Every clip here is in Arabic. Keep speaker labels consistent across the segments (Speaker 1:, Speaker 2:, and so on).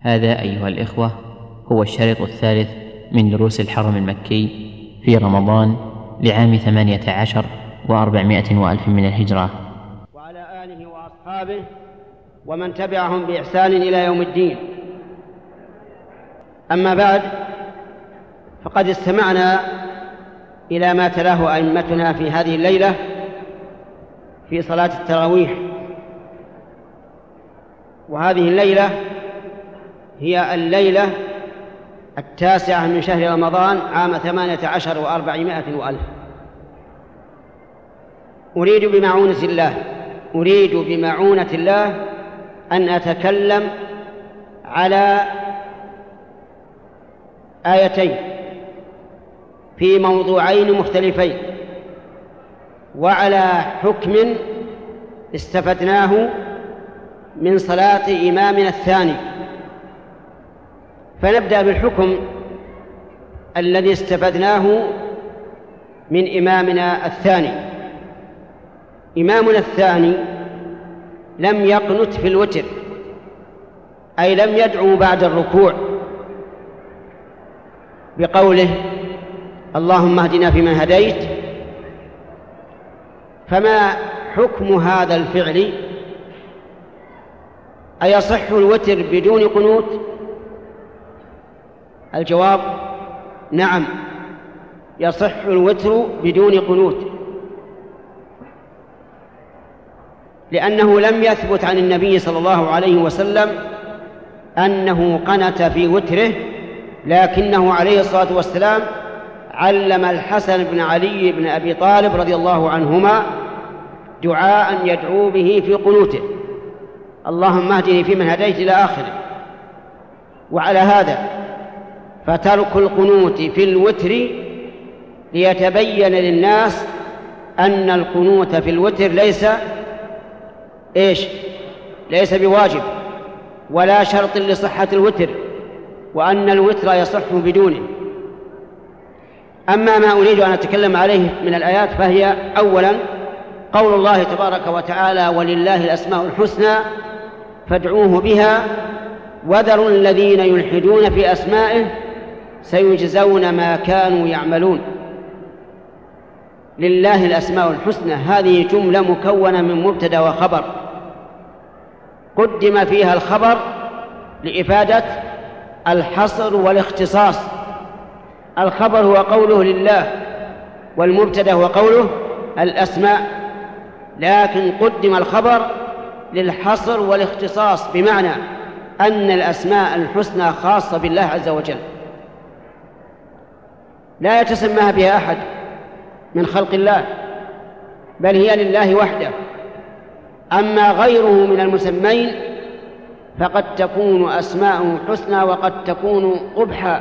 Speaker 1: هذا أيها الإخوة هو الشريط الثالث من دروس الحرم المكي في رمضان لعام 18 و400 وألف من الهجرة،
Speaker 2: وعلى آله وأصحابه ومن تبعهم بإحسان إلى يوم الدين. أما بعد، فقد استمعنا إلى ما تلاه أئمتنا في هذه الليلة في صلاة التراويح، وهذه الليلة هي الليلة 9 من شهر رمضان عام 18 و400 وألف. أريد بمعونة الله أن أتكلم على آيتين في موضوعين مختلفين، وعلى حكم استفدناه من صلاة إمامنا الثاني. فنبدأ بالحكم الذي استفدناه من إمامنا الثاني. إمامنا الثاني لم يقنت في الوتر، أي لم يدعو بعد الركوع بقوله اللهم اهدنا فيمن هديت. فما حكم هذا الفعل؟ أيصح الوتر بدون قنوت؟ الجواب نعم، يصح الوتر بدون قنوت، لأنه لم يثبت عن النبي صلى الله عليه وسلم أنه قنت في وتره، لكنه عليه الصلاة والسلام علم الحسن بن علي بن أبي طالب رضي الله عنهما دعاء يدعو به في قنوته، اللهم اهدني فيمن هديت إلى آخره. وعلى هذا فترك القنوت في الوتر ليتبين للناس أن القنوت في الوتر ليس بواجب ولا شرط لصحة الوتر، وأن الوتر يصح بدونه. أما ما أريد أن أتكلم عليه من الآيات فهي أولا قول الله تبارك وتعالى ولله الأسماء الحسنى فادعوه بها وذروا الذين يلحدون في أسمائه سيجزون ما كانوا يعملون. لله الأسماء الحسنى، هذه جملة مكونة من مبتدأ وخبر، قدم فيها الخبر لإفادة الحصر والاختصاص. الخبر هو قوله لله، والمبتدأ هو قوله الأسماء، لكن قدم الخبر للحصر والاختصاص، بمعنى أن الأسماء الحسنى خاصة بالله عز وجل، لا يتسمى بها أحد من خلق الله، بل هي لله وحده. أما غيره من المسمين فقد تكون أسماء حسنى وقد تكون قبحا،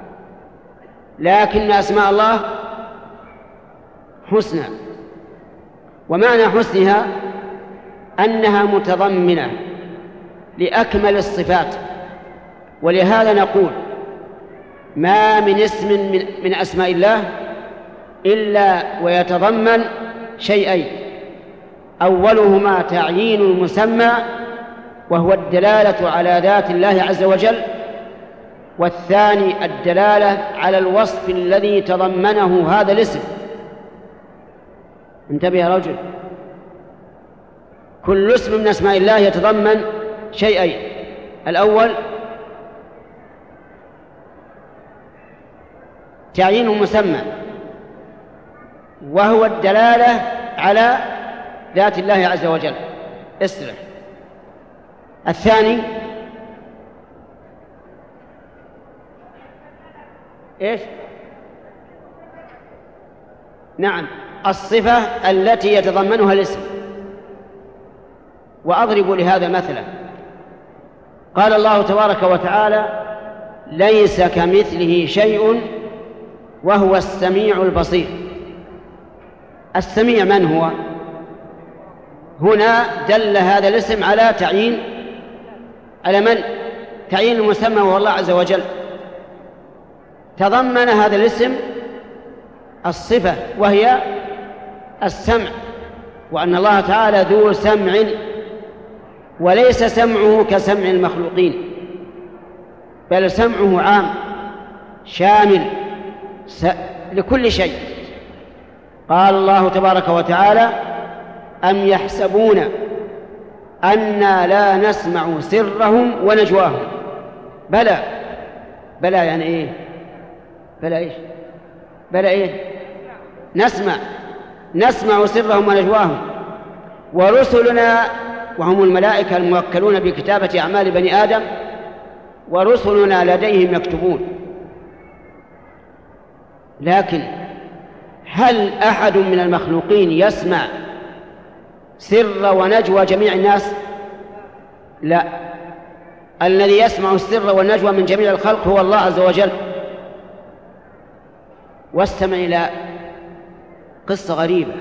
Speaker 2: لكن أسماء الله حسنى، ومعنى حسنها أنها متضمنة لأكمل الصفات. ولهذا نقول ما من اسم من أسماء الله إلا ويتضمن شيئين: أولهما تعيين المسمى وهو الدلالة على ذات الله عز وجل، والثاني الدلالة على الوصف الذي تضمنه هذا الاسم. انتبه يا رجل، كل اسم من أسماء الله يتضمن شيئين: الأول تعيين المسمى وهو الدلالة على ذات الله عز وجل، اسرع. الثاني نعم، الصفة التي يتضمنها الاسم. وأضرب لهذا مثلا، قال الله تبارك وتعالى ليس كمثله شيء وهو السميع البصير. السميع من هو؟ هنا دل هذا الاسم على تعيين المسمى وهو الله عز وجل. تضمن هذا الاسم الصفة وهي السمع، وأن الله تعالى ذو سمع وليس سمعه كسمع المخلوقين، بل سمعه عام شامل لكل شيء. قال الله تبارك وتعالى: أم يحسبون أنا لا نسمع سرهم ونجواهم. بلى يعني إيه؟ بلى إيه؟ نسمع سرهم ونجواهم، ورسلنا، وهم الملائكة الموكلون بكتابة أعمال بني آدم، ورسلنا لديهم يكتبون. لكن هل أحد من المخلوقين يسمع سر ونجوى جميع الناس؟ لا، الذي يسمع السر والنجوى من جميع الخلق هو الله عز وجل. واستمع إلى قصة غريبة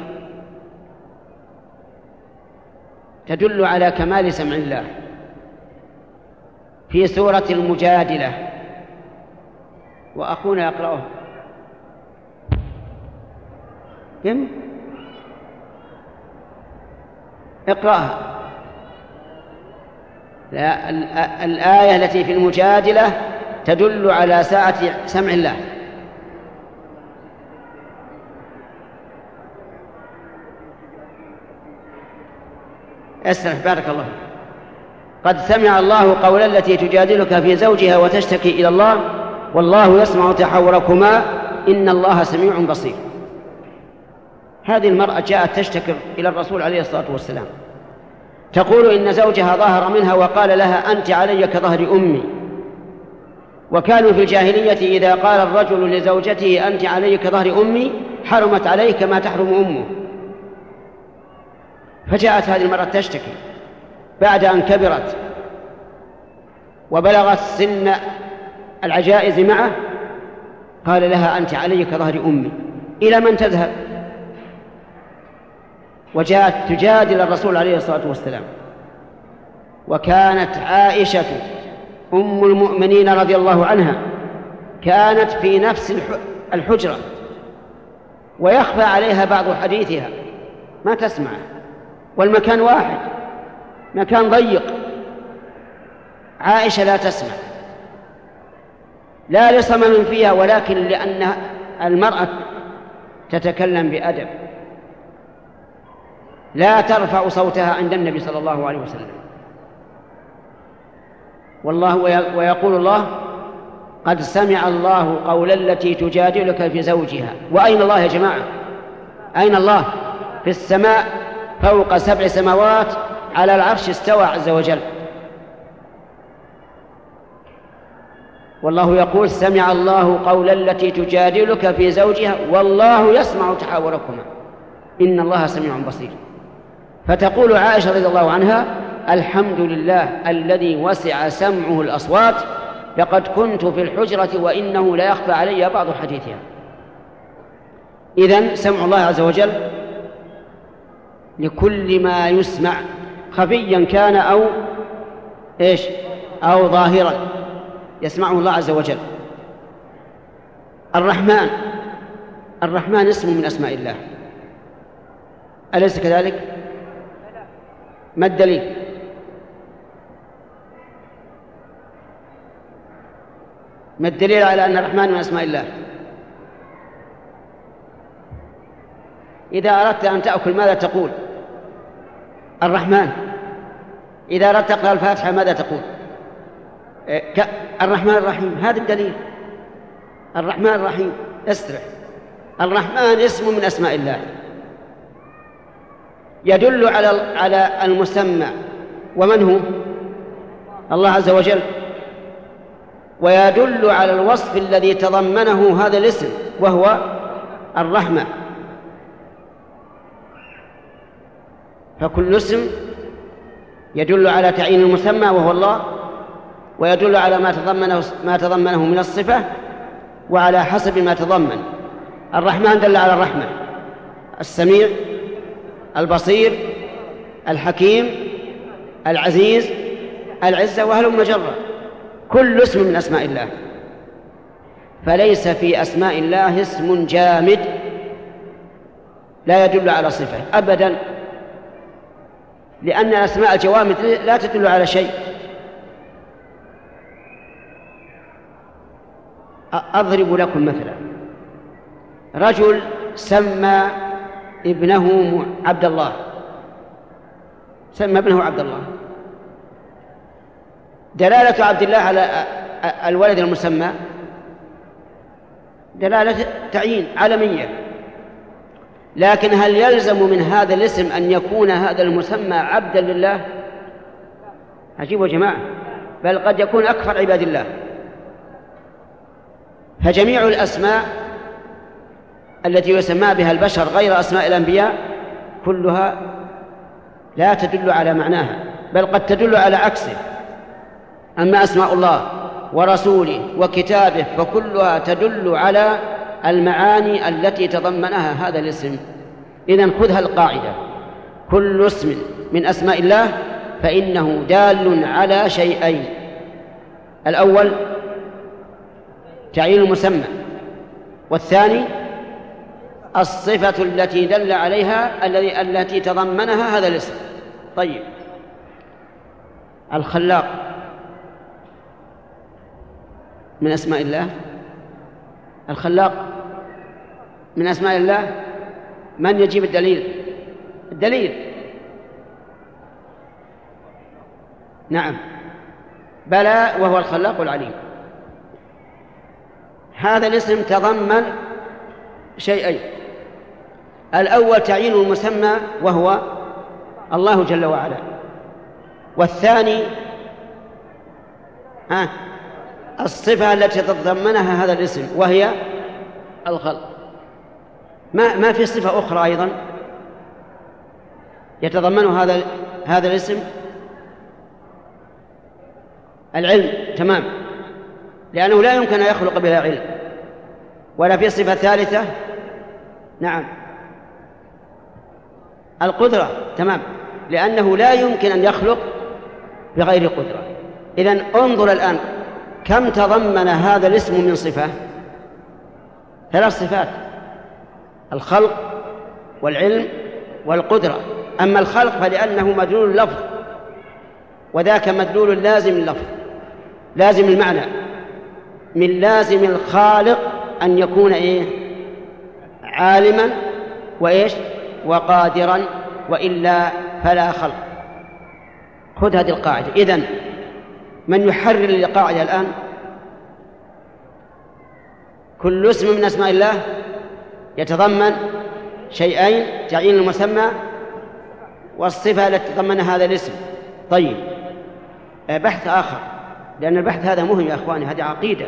Speaker 2: تدل على كمال سمع الله في سورة المجادلة، وأخونا يقرأها. كم؟ اقرأها. لا، الآية التي في المجادلة تدل على سعة سمع الله. اسرح بارك الله. قد سمع الله قول التي تجادلك في زوجها وتشتكي إلى الله والله يسمع تحاوركما إن الله سميع بصير. هذه المرأة جاءت تشتكي إلى الرسول عليه الصلاة والسلام، تقول إن زوجها ظهر منها وقال لها: أنت علي كظهر أمي. وكانوا في الجاهلية إذا قال الرجل لزوجته: أنت علي كظهر أمي، حرمت عليه كما تحرم أمه. فجاءت هذه المرأة تشتكي بعد أن كبرت وبلغت سن العجائز معه، قال لها: أنت علي كظهر أمي، إلى من تذهب؟ وجاءت تجادل الرسول عليه الصلاة والسلام. وكانت عائشة أم المؤمنين رضي الله عنها كانت في نفس الحجرة ويخفى عليها بعض حديثها، ما تسمع، والمكان واحد، مكان ضيق. عائشة لا تسمع، لا لصمم فيها، ولكن لأن المرأة تتكلم بأدب، لا ترفع صوتها عند النبي صلى الله عليه وسلم. ويقول الله: قد سمع الله قول التي تجادلك في زوجها. وأين الله يا جماعة؟ أين الله؟ في السماء فوق 7 سماوات، على العرش استوى عز وجل. والله يقول: سمع الله قول التي تجادلك في زوجها والله يسمع تحاوركما إن الله سميع بصير. فتقول عائشة رضي الله عنها: الحمد لله الذي وسع سمعه الأصوات، لقد كنت في الحجرة وإنه لا يخفى علي بعض حديثها. إذن سمع الله عز وجل لكل ما يسمع، خفيا كان أو ظاهرا، يسمعه الله عز وجل. الرحمن اسم من أسماء الله، أليس كذلك؟ ما الدليل؟ ما الدليل على أن الرحمن من أسماء الله؟ إذا أردت أن تأكل ماذا تقول؟ الرحمن. إذا أردت تقرأ الفاتحة ماذا تقول؟ الرحمن الرحيم. هذا الدليل. الرحمن الرحيم. استرح. الرحمن اسم من أسماء الله، يدل على المسمى، ومن هو؟ الله عز وجل. ويدل على الوصف الذي تضمنه هذا الاسم، وهو الرحمة. فكل اسم يدل على تعيين المسمى وهو الله، ويدل على ما تضمنه من الصفة، وعلى حسب ما تضمن. الرحمن دل على الرحمة، السميع، البصير، الحكيم، العزيز، العزة، وهلم جرا، كل اسم من أسماء الله. فليس في أسماء الله اسم جامد لا يدل على صفة أبدا، لأن أسماء الجوامد لا تدل على شيء. أضرب لكم مثلا. رجل سمى ابنه عبد الله، سمى ابنه عبد الله. دلالة عبد الله على الولد المسمى دلالة تعيين علمية، لكن هل يلزم من هذا الاسم أن يكون هذا المسمى عبدا لله؟ عجيب يا جماعة، بل قد يكون أكثر عباد الله. فجميع الأسماء التي يسمى بها البشر غير أسماء الأنبياء كلها لا تدل على معناها، بل قد تدل على عكسه. أما أسماء الله ورسوله وكتابه فكلها تدل على المعاني التي تضمنها هذا الاسم. إذن خذها القاعدة: كل اسم من أسماء الله فإنه دال على شيئين: الأول تعيين المسمى، والثاني الصفة التي دل عليها التي تضمنها هذا الاسم. طيب، الخلاق من أسماء الله؟ الخلاق من أسماء الله؟ من يجيب الدليل؟ الدليل. نعم، بلى، وهو الخلاق العليم. هذا الاسم تضمن شيئين: الأول تعيين المسمى وهو الله جل وعلا، والثاني الصفة التي تتضمنها هذا الاسم وهي الخلق. ما في صفة أخرى أيضا يتضمنها هذا الاسم؟ العلم، تمام، لأنه لا يمكن أن يخلق بلا علم. ولا في صفة ثالثة؟ نعم، القدرة، تمام، لأنه لا يمكن أن يخلق بغير قدرة. إذن انظر الآن كم تضمن هذا الاسم من صفة؟ 3 صفات: الخلق والعلم والقدرة. أما الخلق فلأنه مدلول اللفظ، وذاك مدلول لازم اللفظ، لازم المعنى. من لازم الخالق أن يكون عالما وقادرا، وإلا فلا خلق. خذ هذه القاعدة. إذن من يحرر القاعدة الآن؟ كل اسم من أسماء الله يتضمن شيئين: تعيين المسمى والصفة التي تضمن هذا الاسم. طيب، بحث آخر، لأن البحث هذا مهم يا أخواني، هذه عقيدة.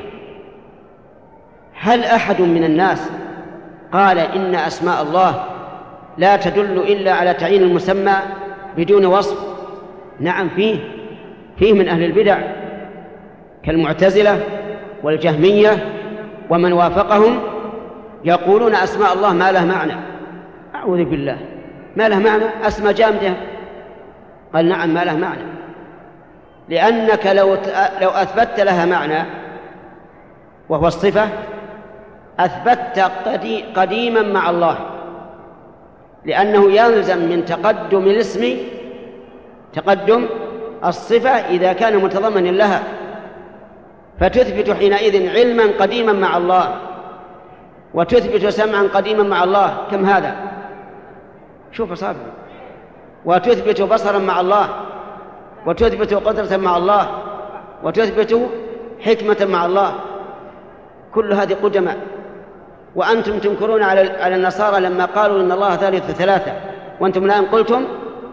Speaker 2: هل أحد من الناس قال إن أسماء الله لا تدل إلا على تعيين المسمى بدون وصف؟ نعم، فيه من أهل البدع كالمعتزلة والجهمية ومن وافقهم، يقولون أسماء الله ما له معنى. أعوذ بالله، ما له معنى؟ أسماء جامدة. قال نعم، ما له معنى، لأنك لو أثبت لها معنى وهو الصفة أثبت قديما مع الله، لأنه يلزم من تقدم الاسم تقدم الصفة إذا كان متضمنا لها، فتثبت حينئذ علما قديما مع الله، وتثبت سمعا قديما مع الله. كم هذا؟ شوف صاحبي. وتثبت بصرا مع الله، وتثبت قدرة مع الله، وتثبت حكمة مع الله. كل هذه قدماء. وأنتم تنكرون على النصارى لما قالوا إن الله ثالث ثلاثة، وأنتم الآن قلتم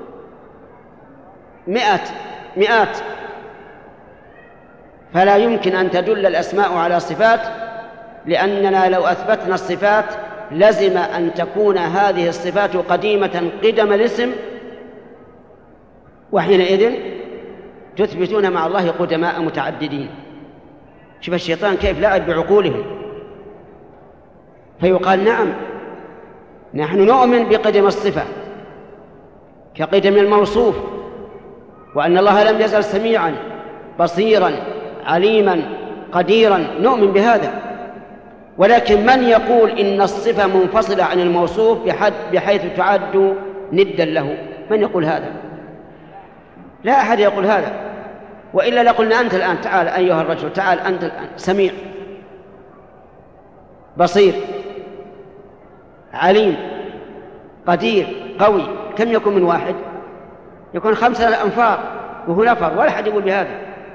Speaker 2: مئات. فلا يمكن أن تدل الأسماء على صفات، لأننا لو أثبتنا الصفات لزم أن تكون هذه الصفات قديمة قدم الاسم، وحينئذ تثبتون مع الله قدماء متعددين. شوف الشيطان كيف لعب بعقولهم. فيقال نعم، نحن نؤمن بقدم الصفة كقدم الموصوف، وأن الله لم يزل سميعا بصيرا عليما قديرا، نؤمن بهذا. ولكن من يقول إن الصفة منفصلة عن الموصوف بحيث تعد ندا له؟ من يقول هذا؟ لا أحد يقول هذا، وإلا لقلنا أنت الآن تعال أيها الرجل، تعال أنت الآن سميع، بصير، عليم، قدير، قوي، كم يكون من واحد؟ يكون 5 أنفار، وهو نفر ولا أحد يقول بهذا.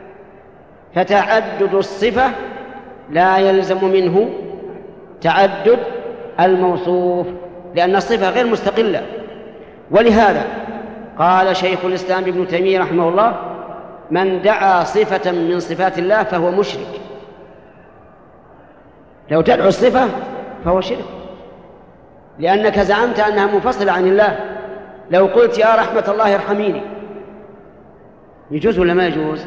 Speaker 2: فتعدد الصفة لا يلزم منه تعدد الموصوف، لأن الصفة غير مستقلة. ولهذا قال شيخ الإسلام ابن تيمية رحمه الله: من دعا صفة من صفات الله فهو مشرك. لو تدعو الصفة فهو شرك، لأنك زعمت أنها منفصلة عن الله. لو قلت يا رحمة الله ارحميني، يجوز ولا ما يجوز؟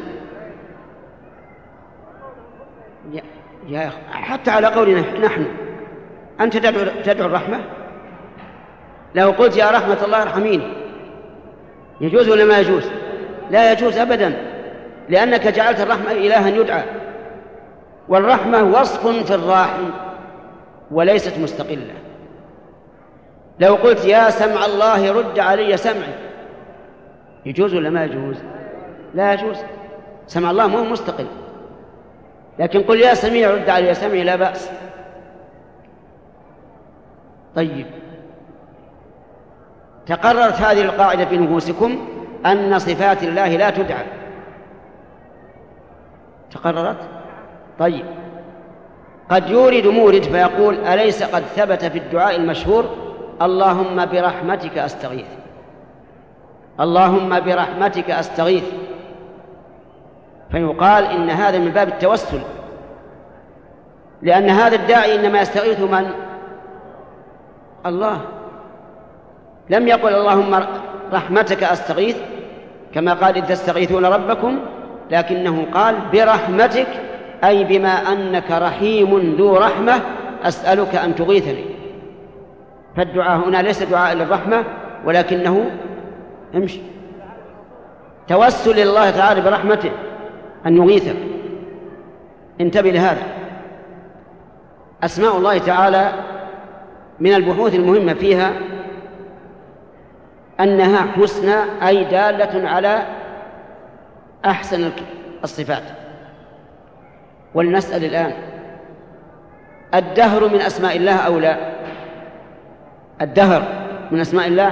Speaker 2: يا حتى على قولنا نحن، أنت تدعو الرحمة. لو قلت يا رحمة الله ارحميني، يجوز ولا ما يجوز؟ لا يجوز أبدا، لأنك جعلت الرحمة إلها يدعى، والرحمة وصف في الراحم وليست مستقلة. لو قلت يا سمع الله رد علي سمعي، يجوز ولا ما يجوز؟ لا يجوز، سمع الله مو مستقل. لكن قل يا سميع رد علي سمعي لا بأس. طيب، تقررت هذه القاعدة في نفوسكم أن صفات الله لا تدعى، تقررت؟ طيب، قد يورد مورد فيقول: أليس قد ثبت في الدعاء المشهور اللهم برحمتك أستغيث، اللهم برحمتك أستغيث؟ فيقال إن هذا من باب التوسل، لأن هذا الداعي إنما يستغيث من؟ الله. لم يقل اللهم رحمتك أستغيث كما قال إذ تستغيثون ربكم، لكنه قال برحمتك، أي بما أنك رحيم ذو رحمة أسألك أن تغيثني. فالدعاء هنا ليس دعاء للرحمة، ولكنه توسل لله تعالى برحمته أن يغيثك. انتبه لهذا. أسماء الله تعالى من البحوث المهمة فيها أنها حسنى، أي دالة على أحسن الصفات. ولنسأل الآن: الدهر من أسماء الله أو لا؟ الدهر من أسماء الله.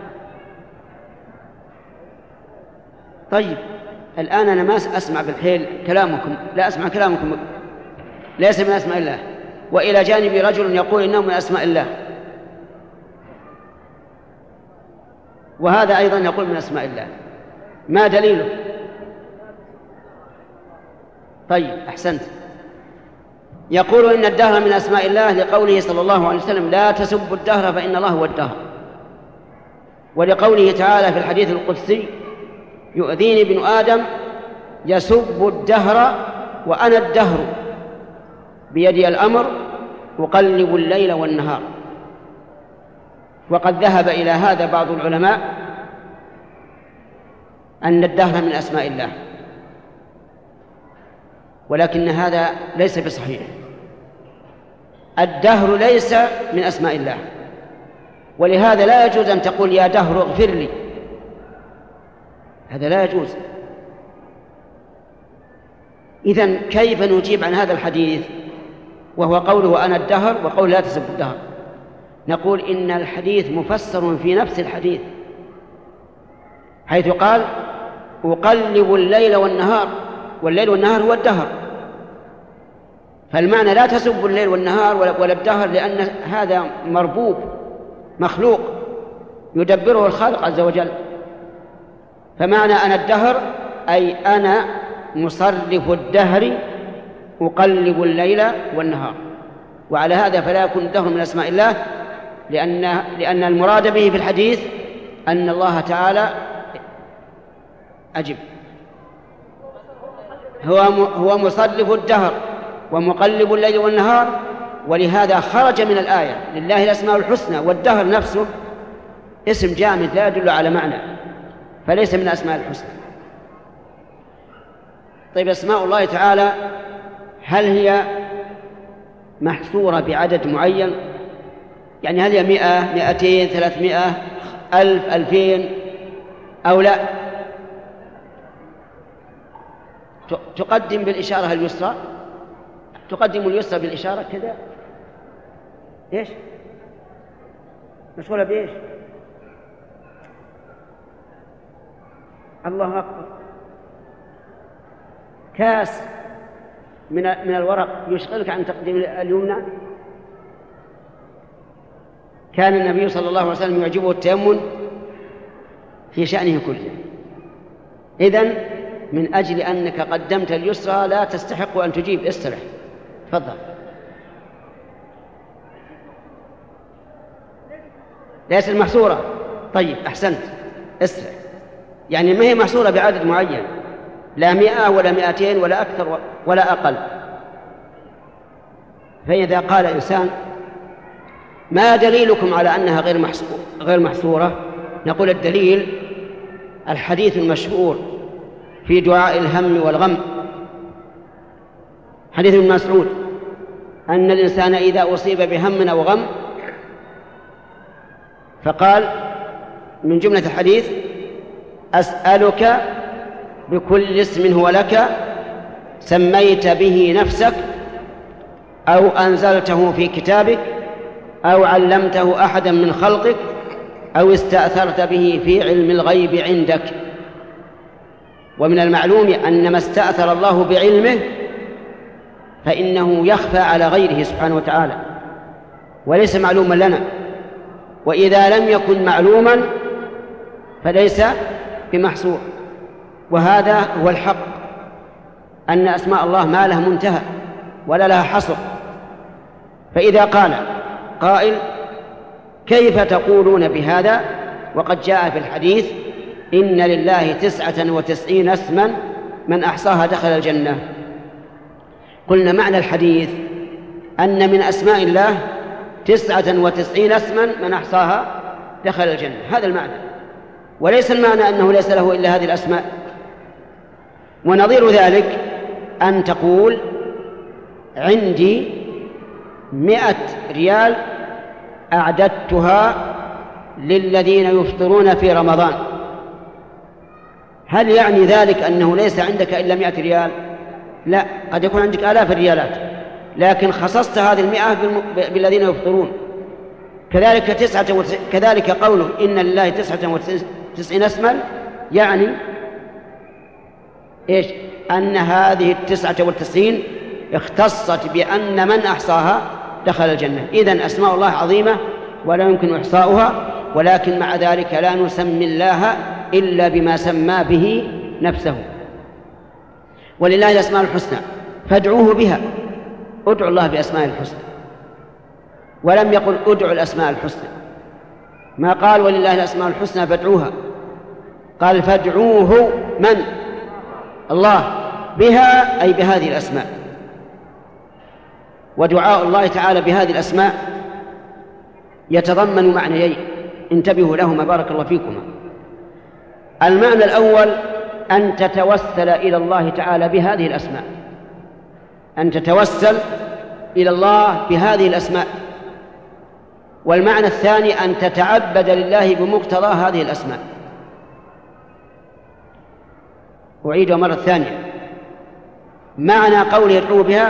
Speaker 2: طيب، الآن أنا ما أسمع بالحيل كلامكم، لا أسمع كلامكم، ليس من أسماء الله، وإلى جانبي رجل يقول إنه من أسماء الله، وهذا أيضا يقول من أسماء الله. ما دليله؟ طيب، أحسنت. يقول إن الدهر من أسماء الله لقوله صلى الله عليه وسلم: لا تسبوا الدهر فإن الله هو الدهر. ولقوله تعالى في الحديث القدسي: يؤذيني ابن آدم يسب الدهر وأنا الدهر بيدي الأمر أقلب الليل والنهار. وقد ذهب إلى هذا بعض العلماء أن الدهر من أسماء الله، ولكن هذا ليس بصحيح. الدهر ليس من أسماء الله، ولهذا لا يجوز أن تقول يا دهر اغفر لي، هذا لا يجوز. إذن كيف نجيب عن هذا الحديث وهو قوله أنا الدهر وقول لا تسب الدهر؟ نقول إن الحديث مفسر في نفس الحديث، حيث قال أقلب الليل والنهار، والليل والنهار هو الدهر. فالمعنى لا تسب الليل والنهار ولا الدهر، لأن هذا مربوب مخلوق يدبره الخالق عز وجل. فمعنى أنا الدهر أي أنا مصرف الدهر أقلب الليل والنهار. وعلى هذا فلا يكون الدهر من أسماء الله، لأن المراد به في الحديث أن الله تعالى أجب هو مصرف الدهر ومقلب الليل والنهار. ولهذا خرج من الآية لله الأسماء الحسنى، والدهر نفسه اسم جامد لا يدل على معنى، فليس من أسماء الحسنى. طيب، أسماء الله تعالى هل هي محصورة بعدد معين؟ يعني هل هي 100 200 300 1000 2000 أو لا؟ تقدم بالإشارة اليسرى، تقدم اليسرى بالإشارة كذا، إيش؟ مشغولة بإيش؟ الله أكبر. كاس من الورق يشغلك عن تقديم اليمنى. كان النبي صلى الله عليه وسلم يعجبه التيمم في شأنه كله. إذن من أجل أنك قدمت اليسرى لا تستحق أن تجيب، استرح. تفضل. ليس المحصورة. طيب أحسنت، استرح. يعني ما هي محصورة بعدد معين، لا 100 ولا 200 ولا أكثر ولا أقل. فإذا قال إنسان ما دليلكم على أنها غير محصورة؟ نقول الدليل الحديث المشهور في دعاء الهم والغم، حديث ابن مسعود أن الإنسان إذا أصيب بهم أو غم فقال من جملة الحديث أسألك بكل اسم هو لك سميت به نفسك أو أنزلته في كتابك أو علمته أحدا من خلقك أو استأثرت به في علم الغيب عندك. ومن المعلوم أن ما استأثر الله بعلمه فإنه يخفى على غيره سبحانه وتعالى وليس معلوما لنا، وإذا لم يكن معلوما فليس بمحصور. وهذا هو الحق، أن أسماء الله ما لها منتهى ولا لها حصر. فإذا قال قائل كيف تقولون بهذا وقد جاء في الحديث إن لله 99 اسما من أحصاها دخل الجنة؟ قلنا معنى الحديث أن من أسماء الله 99 اسما من أحصاها دخل الجنة، هذا المعنى، وليس المعنى أنه ليس له إلا هذه الأسماء. ونظير ذلك أن تقول عندي 100 ريال أعددتها للذين يفطرون في رمضان، هل يعني ذلك أنه ليس عندك إلا 100 ريال؟ لا، قد يكون عندك آلاف الريالات، لكن خصصت هذه 100 بالذين يفطرون. كذلك قوله إن لله 99 اسما يعني إيش؟ أن هذه 99 اختصت بأن من أحصاها دخل الجنة. إذن أسماء الله عظيمة ولا يمكن إحصاؤها، ولكن مع ذلك لا نسمي الله إلا بما سمى به نفسه. ولله الأسماء الحسنى فادعوه بها، ادعوا الله بأسماء الحسنى، ولم يقل ادعوا الأسماء الحسنى، ما قال ولله الأسماء الحسنى فادعوها، قال فادعوه من؟ الله بها، أي بهذه الأسماء. ودعاء الله تعالى بهذه الأسماء يتضمن معنيين، انتبهوا لهما بارك الله فيكما. المعنى الأول أن تتوسل إلى الله تعالى بهذه الأسماء، أن تتوسل إلى الله بهذه الأسماء. والمعنى الثاني أن تتعبد لله بمقتضى هذه الأسماء. أعيدها مرة ثانية. معنى قوله يدعوه بها،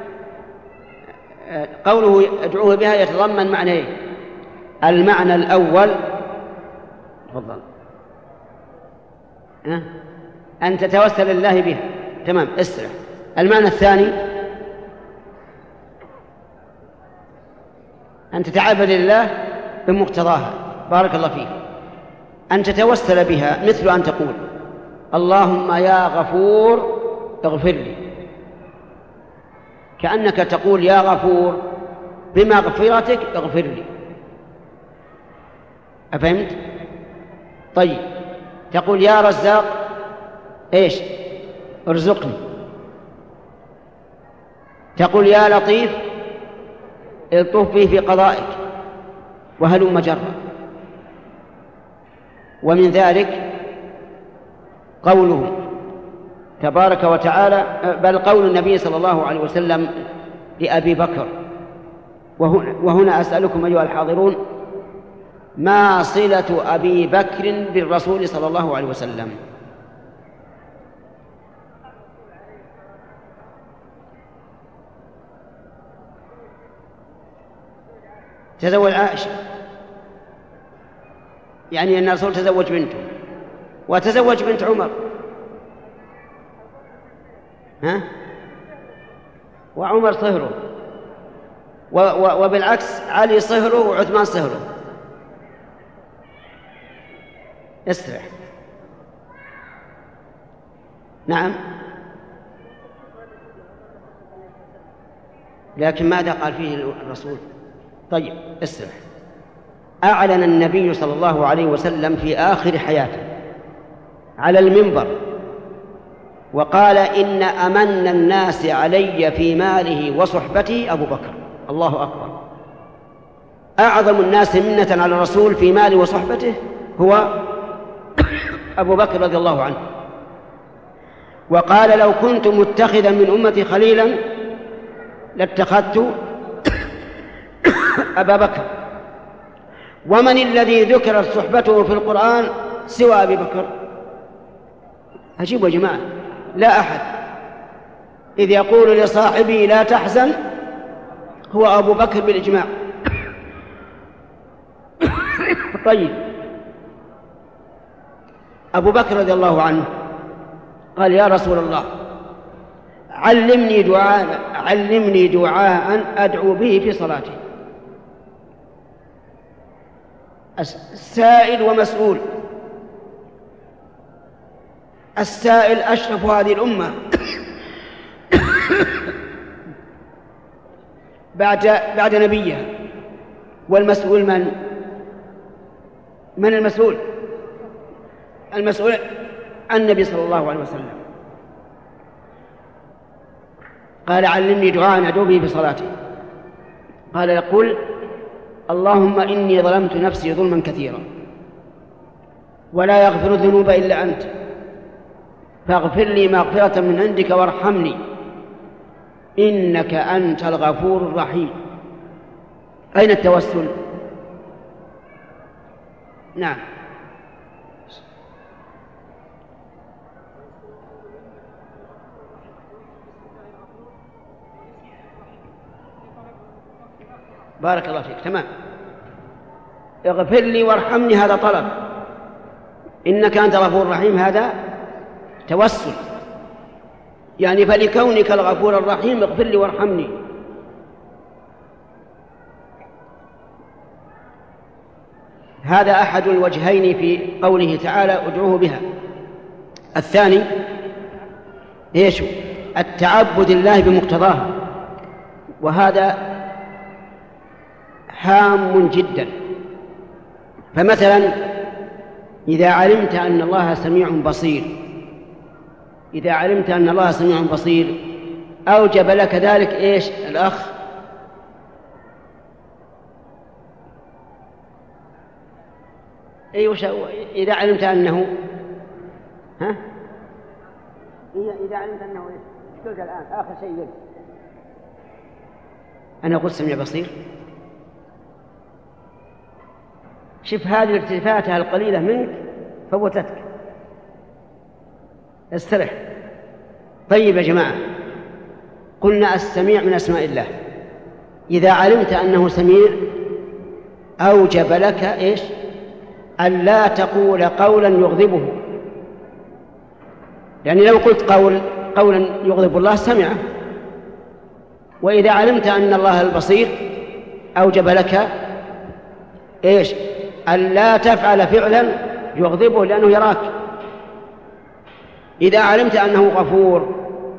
Speaker 2: قوله يدعوه بها يتضمن معنيين. المعنى الأول تفضل أن تتوسل لله بها، تمام، استرح. المعنى الثاني أن تتعبد لله بمقتضاها، بارك الله فيك. أن تتوسل بها مثل أن تقول اللهم يا غفور اغفر لي، كأنك تقول يا غفور بمغفرتك اغفر لي. أفهمت؟ طيب، تقول يا رزاق إيش؟ ارزقني. تقول يا لطيف الطف بي في قضائك، وهلم جرا. ومن ذلك قوله تبارك وتعالى، بل قول النبي صلى الله عليه وسلم لأبي بكر، وهنا أسألكم أيها الحاضرون ما صلة أبي بكر بالرسول صلى الله عليه وسلم؟ تزوج عائشة، يعني أن الرسول تزوج بنته وتزوج بنت عمر، وعمر صهره، وبالعكس علي صهره وعثمان صهره. استرح. نعم، لكن ماذا قال فيه الرسول؟ طيب استرح. أعلن النبي صلى الله عليه وسلم في آخر حياته على المنبر وقال: إن أمن الناس علي في ماله وصحبته أبو بكر. الله أكبر. أعظم الناس منة على الرسول في ماله وصحبته هو أبو بكر رضي الله عنه. وقال: لو كنت متخذا من أمتي خليلا لاتخذت أبا بكر. ومن الذي ذكرت صحبته في القرآن سوى أبي بكر؟ عجيب يا جماعة، لا أحد. إذ يقول لصاحبه لا تحزن هو أبو بكر بالإجماع. طيب، أبو بكر رضي الله عنه قال: يا رسول الله، علمني دعاء أدعو به في صلاتي. السائل ومسؤول. السائل أشرف هذه الأمة بعد نبيها، والمسؤول من المسؤول؟ المسؤول النبي صلى الله عليه وسلم. قال: علمني دعاء أدعو به في صلاتي. قال: يقول: اللهم إني ظلمت نفسي ظلما كثيرا ولا يغفر الذنوب إلا أنت فاغفر لي مغفرة من عندك وارحمني إنك أنت الغفور الرحيم. أين التوسل؟ نعم، بارك الله فيك، تمام. اغفر لي وارحمني هذا طلب، إنك أنت الغفور الرحيم هذا توسل، يعني فلكونك الغفور الرحيم اغفر لي وارحمني. هذا أحد الوجهين في قوله تعالى: ادعوه بها. الثاني إيش؟ التعبد الله بمقتضاها، وهذا هام جدا. فمثلا إذا علمت أن الله سميع بصير أوجب لك ذلك إيش الأخ؟ إذا علمت أنه إذا علمت أنه إيش قلت الآن آخر شيء؟ أنا قلت سميع بصير. شوف هذه الالتفاتة القليلة منك فوتتك. استرح. طيب يا جماعة، قلنا السميع من أسماء الله. إذا علمت أنه سميع أوجب لك إيش؟ أن لا تقول قولا يغضبه، يعني لو قلت قولا يغضب الله سمعه. وإذا علمت أن الله البصير أوجب لك إيش؟ أن لا تفعل فعلا يغضبه لأنه يراك. إذا علمت أنه غفور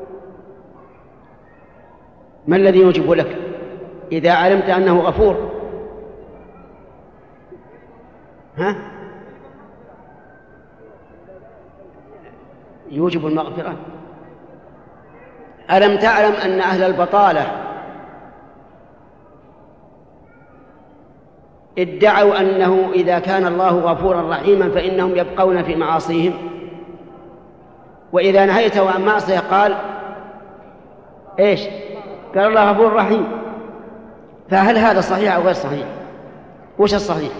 Speaker 2: ما الذي يوجب لك؟ إذا علمت أنه غفور يوجب المغفرة. ألم تعلم أن أهل البطالة ادعوا أنه إذا كان الله غفورا رحيما فإنهم يبقون في معاصيهم، وإذا نهيته عن معصية قال إيش؟ قال الله غفور رحيم. فهل هذا صحيح أو غير صحيح؟ وش الصحيح؟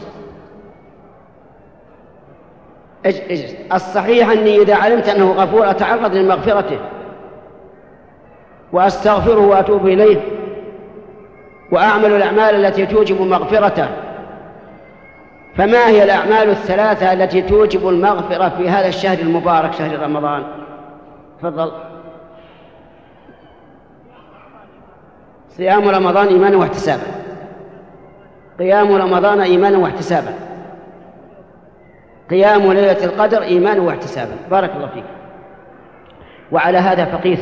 Speaker 2: الصحيح أني إذا علمت أنه غفور أتعرض لمغفرته وأستغفره وأتوب إليه وأعمل الأعمال التي توجب مغفرته. فما هي الأعمال الثلاثة التي توجب المغفرة في هذا الشهر المبارك شهر رمضان؟ تفضل. صيام رمضان إيمانا واحتسابا، قيام رمضان إيمانا واحتسابا، قيام ليلة القدر إيمانا واحتسابا. بارك الله فيك. وعلى هذا فقيس.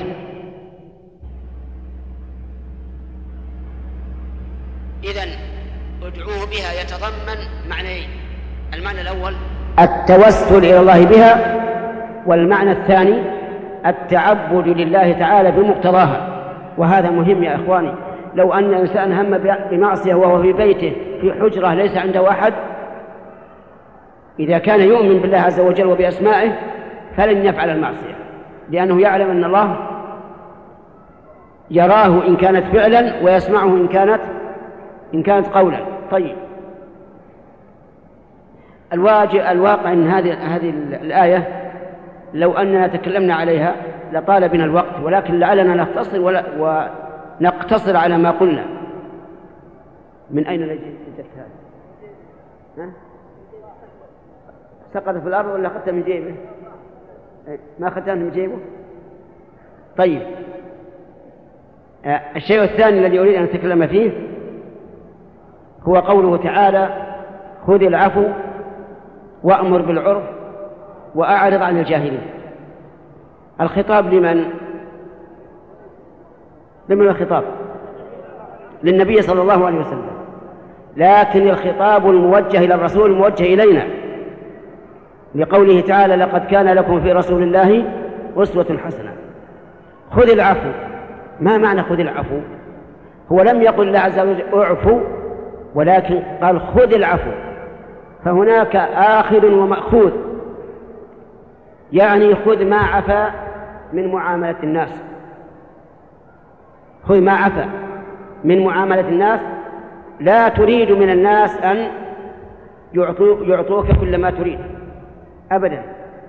Speaker 2: إذن ادعوه بها يتضمن معنيين: المعنى الأول التوسل إلى الله بها، والمعنى الثاني التعبد لله تعالى بمقتضاها. وهذا مهم يا إخواني. لو أن إنسان هم بمعصية وهو في بيته في حجرة ليس عنده أحد، إذا كان يؤمن بالله عز وجل وبأسمائه فلن يفعل المعصية، لأنه يعلم أن الله يراه إن كانت فعلا ويسمعه إن كانت قولا. طيب، الواقع أن هذه الآية لو أننا تكلمنا عليها لطال بنا الوقت، ولكن لعلنا ونقتصر على ما قلنا. من أين وجدت هذا؟ سقط في الأرض ولا أخذتها من جيبه؟ ما أخذتها من جيبه؟ طيب، الشيء الثاني الذي أريد أن أتكلم فيه هو قوله تعالى: خذ العفو وأمر بالعرف وأعرض عن الجاهلين. الخطاب لمن الخطاب؟ للنبي صلى الله عليه وسلم، لكن الخطاب الموجه إلى الرسول موجه إلينا، لقوله تعالى: لقد كان لكم في رسول الله أسوة حسنة. خذ العفو. ما معنى خذ العفو؟ هو لم يقل الله عز وجل اعفو، ولكن قال خذ العفو، فهناك آخذ ومأخوذ، يعني خذ ما عفا من معاملة الناس. خذ ما عفا من معاملة الناس، لا تريد من الناس أن يعطوك كل ما تريد أبدا،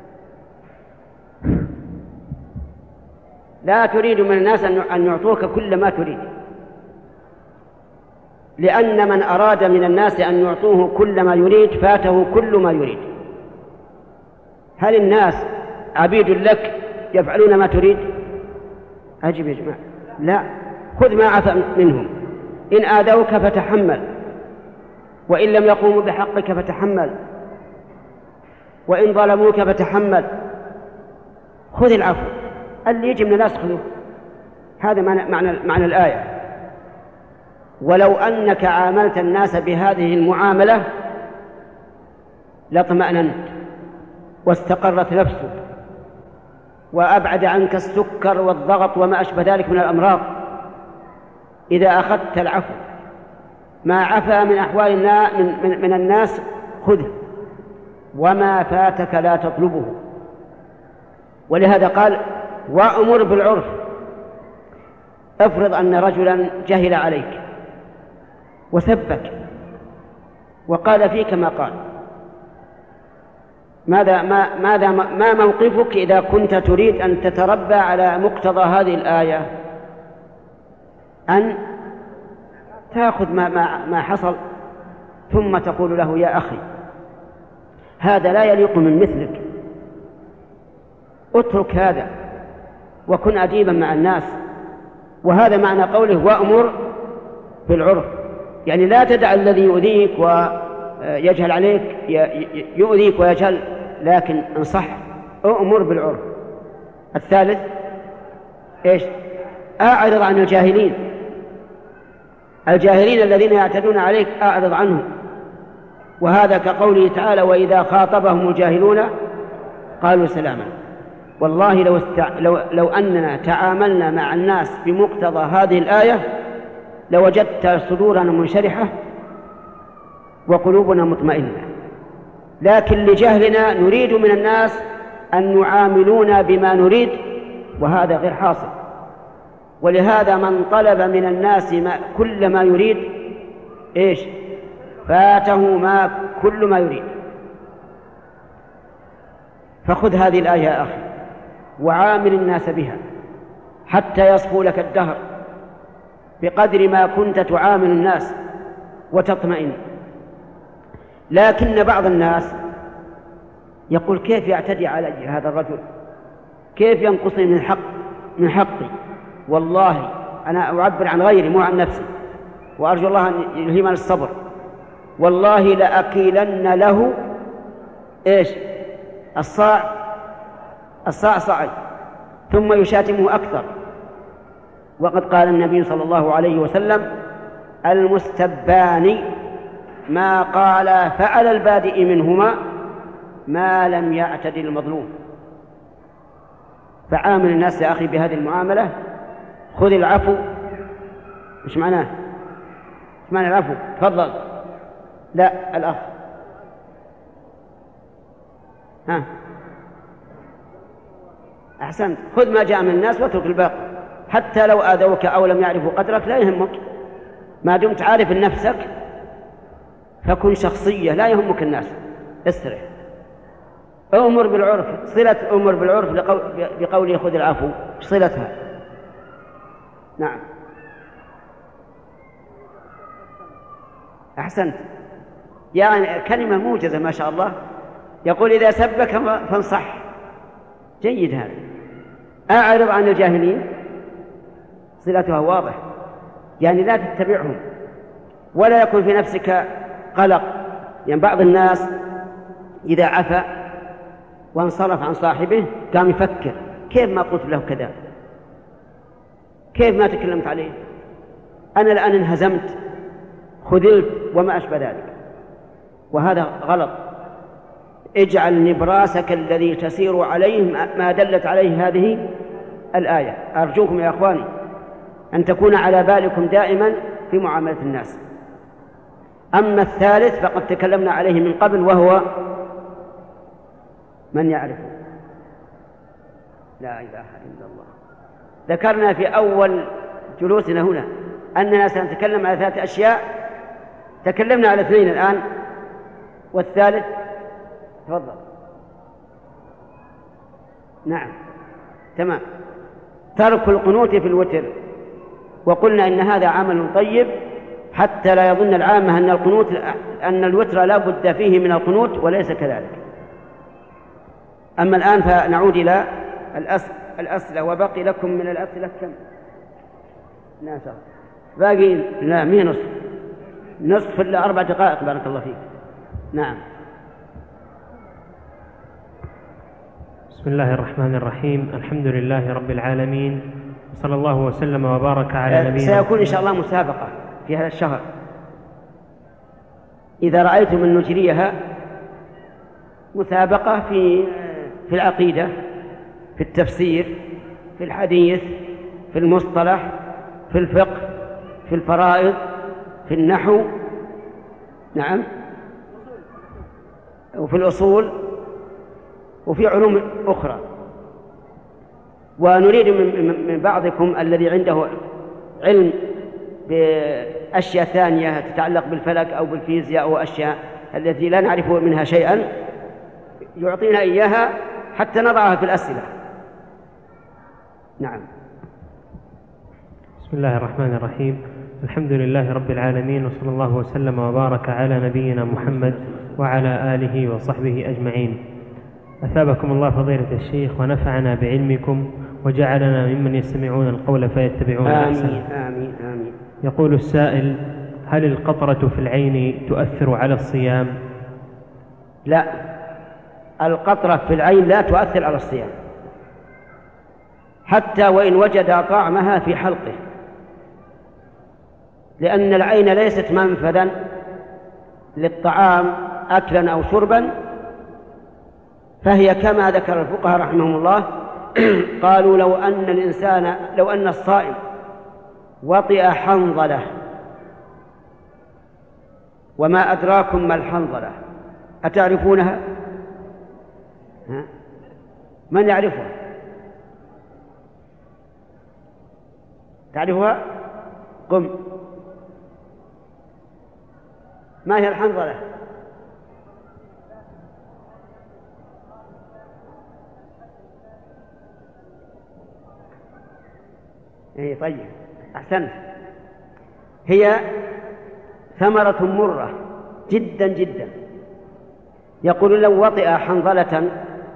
Speaker 2: لا تريد من الناس أن يعطوك كل ما تريد، لأن من أراد من الناس أن يعطوه كل ما يريد فاته كل ما يريد. هل الناس عبيد لك يفعلون ما تريد؟ أجب يا جماعة، لا. خذ ما عفا منهم، إن آذوك فتحمل، وإن لم يقوموا بحقك فتحمل، وإن ظلموك فتحمل. خذ العفو، اللي يجي من الناس خذوه. هذا معنى الآية. ولو أنك عاملت الناس بهذه المعاملة لاطمأننت واستقرت نفسك وأبعد عنك السكر والضغط وما أشبه ذلك من الأمراض. إذا أخذت العفو، ما عفا من أحوال من الناس خذه، وما فاتك لا تطلبه. ولهذا قال: وأمر بالعرف. افرض أن رجلا جهل عليك وسبك وقال فيك ما قال، ما موقفك إذا كنت تريد أن تتربى على مقتضى هذه الآية؟ أن تأخذ ما حصل ثم تقول له: يا أخي، هذا لا يليق من مثلك، اترك هذا وكن أديبا مع الناس. وهذا معنى قوله: وأمر بالعرف، يعني لا تدع الذي يؤذيك ويجهل عليك يؤذيك ويجهل، لكن انصح، أمر بالعرف. الثالث إيش؟ أعرض عن الجاهلين. الجاهلين الذين يعتدون عليك أعرض عنهم، وهذا كقوله تعالى: وإذا خاطبهم الجاهلون قالوا سلاما. والله لو أننا تعاملنا مع الناس بمقتضى هذه الآية لوجدت صدورنا منشرحة وقلوبنا مطمئنة، لكن لجهلنا نريد من الناس أن يعاملونا بما نريد، وهذا غير حاصل. ولهذا من طلب من الناس كل ما يريد إيش؟ فاته كل ما يريد. فخذ هذه الآية يا أخي وعامل الناس بها حتى يصفو لك الدهر، بقدر ما كنت تعامل الناس وتطمئن. لكن بعض الناس يقول كيف يعتدي علي هذا الرجل، كيف ينقصني من حقي، والله أنا أعبر عن غيري مو عن نفسي، وأرجو الله أن يلهمنا الصبر، والله لأكيلن له إيش الصاع صاعي، ثم يشاتمه أكثر. وقد قال النبي صلى الله عليه وسلم: المستبان ما قال فعلى البادئ منهما ما لم يعتد المظلوم. فعامل الناس يا أخي بهذه المعاملة، خذ العفو. إيش معناه؟ إيش معنى العفو؟ تفضل. لا، الأخ. ها، أحسنت. خذ ما جاء من الناس واترك الباقي، حتى لو آذوك أو لم يعرفوا قدرك لا يهمك، ما دمت عارف نفسك فكن شخصية لا يهمك الناس. استرح. أمر بالعرف، صلة أمر بالعرف بقوله خذ العفو، صلتها. نعم، أحسنت. يعني كلمة موجزة ما شاء الله. يقول إذا سبك فانصح. جيد هذا. أعرض عن الجاهلين، صلتها واضح، يعني لا تتبعهم ولا يكون في نفسك قلق. يعني بعض الناس إذا عفى وانصرف عن صاحبه قام يفكر كيف ما قلت له كذا، كيف ما تكلمت عليه، أنا الآن انهزمت، خذلت، وما أشبه ذلك. وهذا غلط. اجعل نبراسك الذي تسير عليه ما دلت عليه هذه الآية. أرجوكم يا أخواني أن تكون على بالكم دائما في معاملة الناس. أما الثالث فقد تكلمنا عليه من قبل، وهو من يعرفه. لا إله إلا الله. ذكرنا في أول جلوسنا هنا أننا سنتكلم على 3 أشياء، تكلمنا على 2 الآن، والثالث تفضل. نعم، تمام. ترك القنوت في الوتر، وقلنا إن هذا عمل طيب حتى لا يظن العامة أن الوتر لا بد فيه من القنوت، وليس كذلك. أما الآن فنعود إلى الأسئلة. وبقي لكم من الأسئلة كم؟ لا شاء باقي، لا مين نصف إلا 4 دقائق. بارك الله فيك. نعم.
Speaker 3: بسم الله الرحمن الرحيم. الحمد لله رب العالمين، صلى الله وسلم وبارك على نبينا.
Speaker 2: سيكون إن شاء الله مسابقة في هذا الشهر، إذا رأيتم أن نجريها مسابقة في العقيدة، في التفسير، في الحديث، في المصطلح، في الفقه، في الفرائض، في النحو، نعم، وفي الأصول، وفي علوم أخرى. ونريد من بعضكم الذي عنده علم بأشياء ثانية تتعلق بالفلك أو بالفيزياء أو أشياء التي لا نعرف منها شيئا يعطينا إياها حتى نضعها في الأسئلة. نعم.
Speaker 3: بسم الله الرحمن الرحيم. الحمد لله رب العالمين، وصلى الله وسلم وبارك على نبينا محمد وعلى آله وصحبه أجمعين. أثابكم الله فضيلة الشيخ ونفعنا بعلمكم وجعلنا ممن يستمعون القول فيتبعون أحسنه.
Speaker 2: آمين آمين آمين.
Speaker 3: يقول السائل: هل القطرة في العين تؤثر على الصيام؟
Speaker 2: لا، القطرة في العين لا تؤثر على الصيام، حتى وإن وجد طعمها في حلقه، لأن العين ليست منفذا للطعام أكلا أو شربا، فهي كما ذكر الفقهاء رحمهم الله قالوا لو أن الصائم وطئ حنظلة، وما أدراكم ما الحنظلة، أتعرفونها؟ من يعرفها؟ تعرفها؟ قم. ما هي الحنظلة؟ إيه طيب، أحسنت. هي ثمرة مرة جدا جدا. يقول لو وطئ حنظلة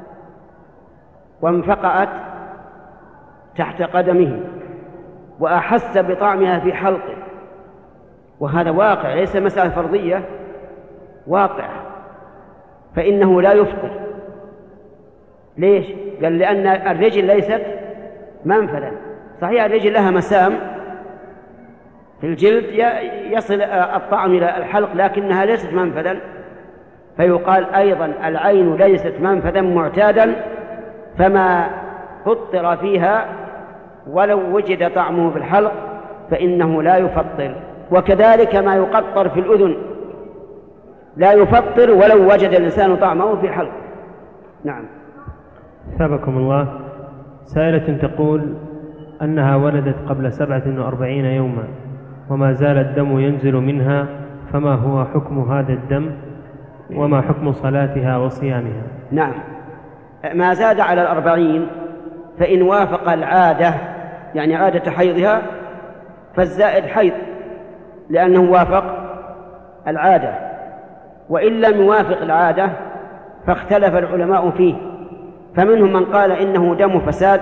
Speaker 2: وانفقأت تحت قدمه وأحس بطعمها في حلقه، وهذا واقع ليس مسألة فرضية، واقع، فإنه لا يفطر. ليش؟ قال لأن الرجل ليست منفذا. صحيح الرجل لها مسام في الجلد يصل الطعم إلى الحلق، لكنها ليست منفذا، فيقال أيضا العين ليست منفذا معتادا، فما فطر فيها ولو وجد طعمه في الحلق فإنه لا يفطر. وكذلك ما يقطر في الأذن لا يفطر ولو وجد الإنسان طعمه في حلق. نعم.
Speaker 3: ثابكم الله. سائلة تقول أنها ولدت قبل 47 يوما وما زال الدم ينزل منها، فما هو حكم هذا الدم وما حكم صلاتها وصيامها؟
Speaker 2: نعم، ما زاد على 40 فإن وافق العادة، يعني عادة حيضها، فالزائد حيض لأنه وافق العادة، وإن لم يوافق العادة فاختلف العلماء فيه، فمنهم من قال إنه دم فساد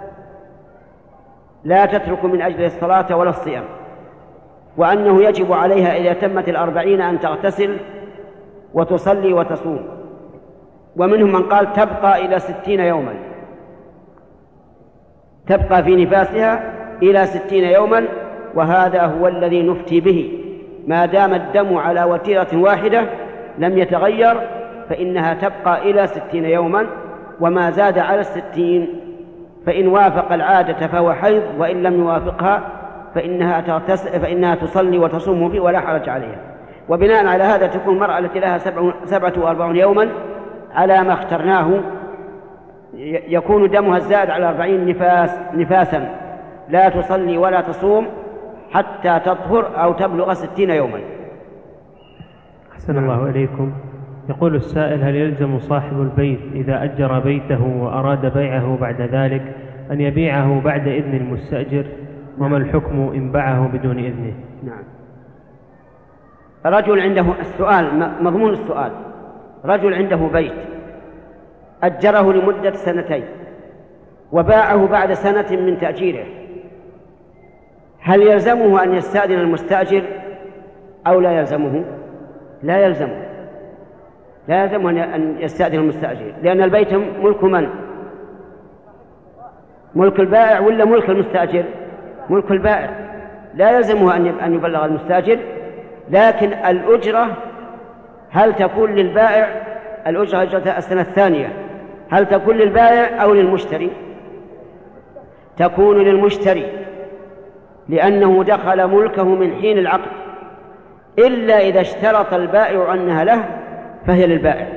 Speaker 2: لا تترك من أجل الصلاة ولا الصيام، وأنه يجب عليها إذا تمت 40 أن تغتسل وتصلي وتصوم، ومنهم من قال تبقى إلى 60 يوما، تبقى في نفاسها إلى 60 يوما، وهذا هو الذي نفتي به. ما دام الدم على وتيرة واحدة لم يتغير فإنها تبقى إلى 60 يوما، وما زاد على 60 فإن وافق العادة فهو حيض، وإن لم يوافقها فإنها تصلي وتصوم فيه ولا حرج عليها. وبناء على هذا تكون المرأة التي لها 47 يوما على ما اخترناه يكون دمها الزائد على 40 نفاسا، لا تصلي ولا تصوم حتى تطهر أو تبلغ 60 يوما.
Speaker 3: أحسن الله إليكم. يقول السائل: هل يلزم صاحب البيت إذا أجر بيته وأراد بيعه بعد ذلك أن يبيعه بعد إذن المستأجر؟ وما الحكم إن باعه بدون إذنه؟
Speaker 2: نعم. رجل عنده السؤال، مضمون السؤال: رجل عنده بيت أجره لمدة 2 وباعه بعد 1 من تأجيره، هل يلزمه أن يستأذن المستأجر أو لا يلزمه؟ لا يلزمه، لا يلزمه أن يستأذن المستأجر، لأن البيت ملك من؟ ملك البائع ولا ملك المستأجر؟ ملك البائع، لا يلزمه أن يبلغ المستأجر. لكن الأجرة هل تكون للبائع؟ الأجرة أجرة السنة الثانية هل تكون للبائع أو للمشتري؟ تكون للمشتري، لأنه دخل ملكه من حين العقد، إلا إذا اشترط البائع أنها له فهي للبائع.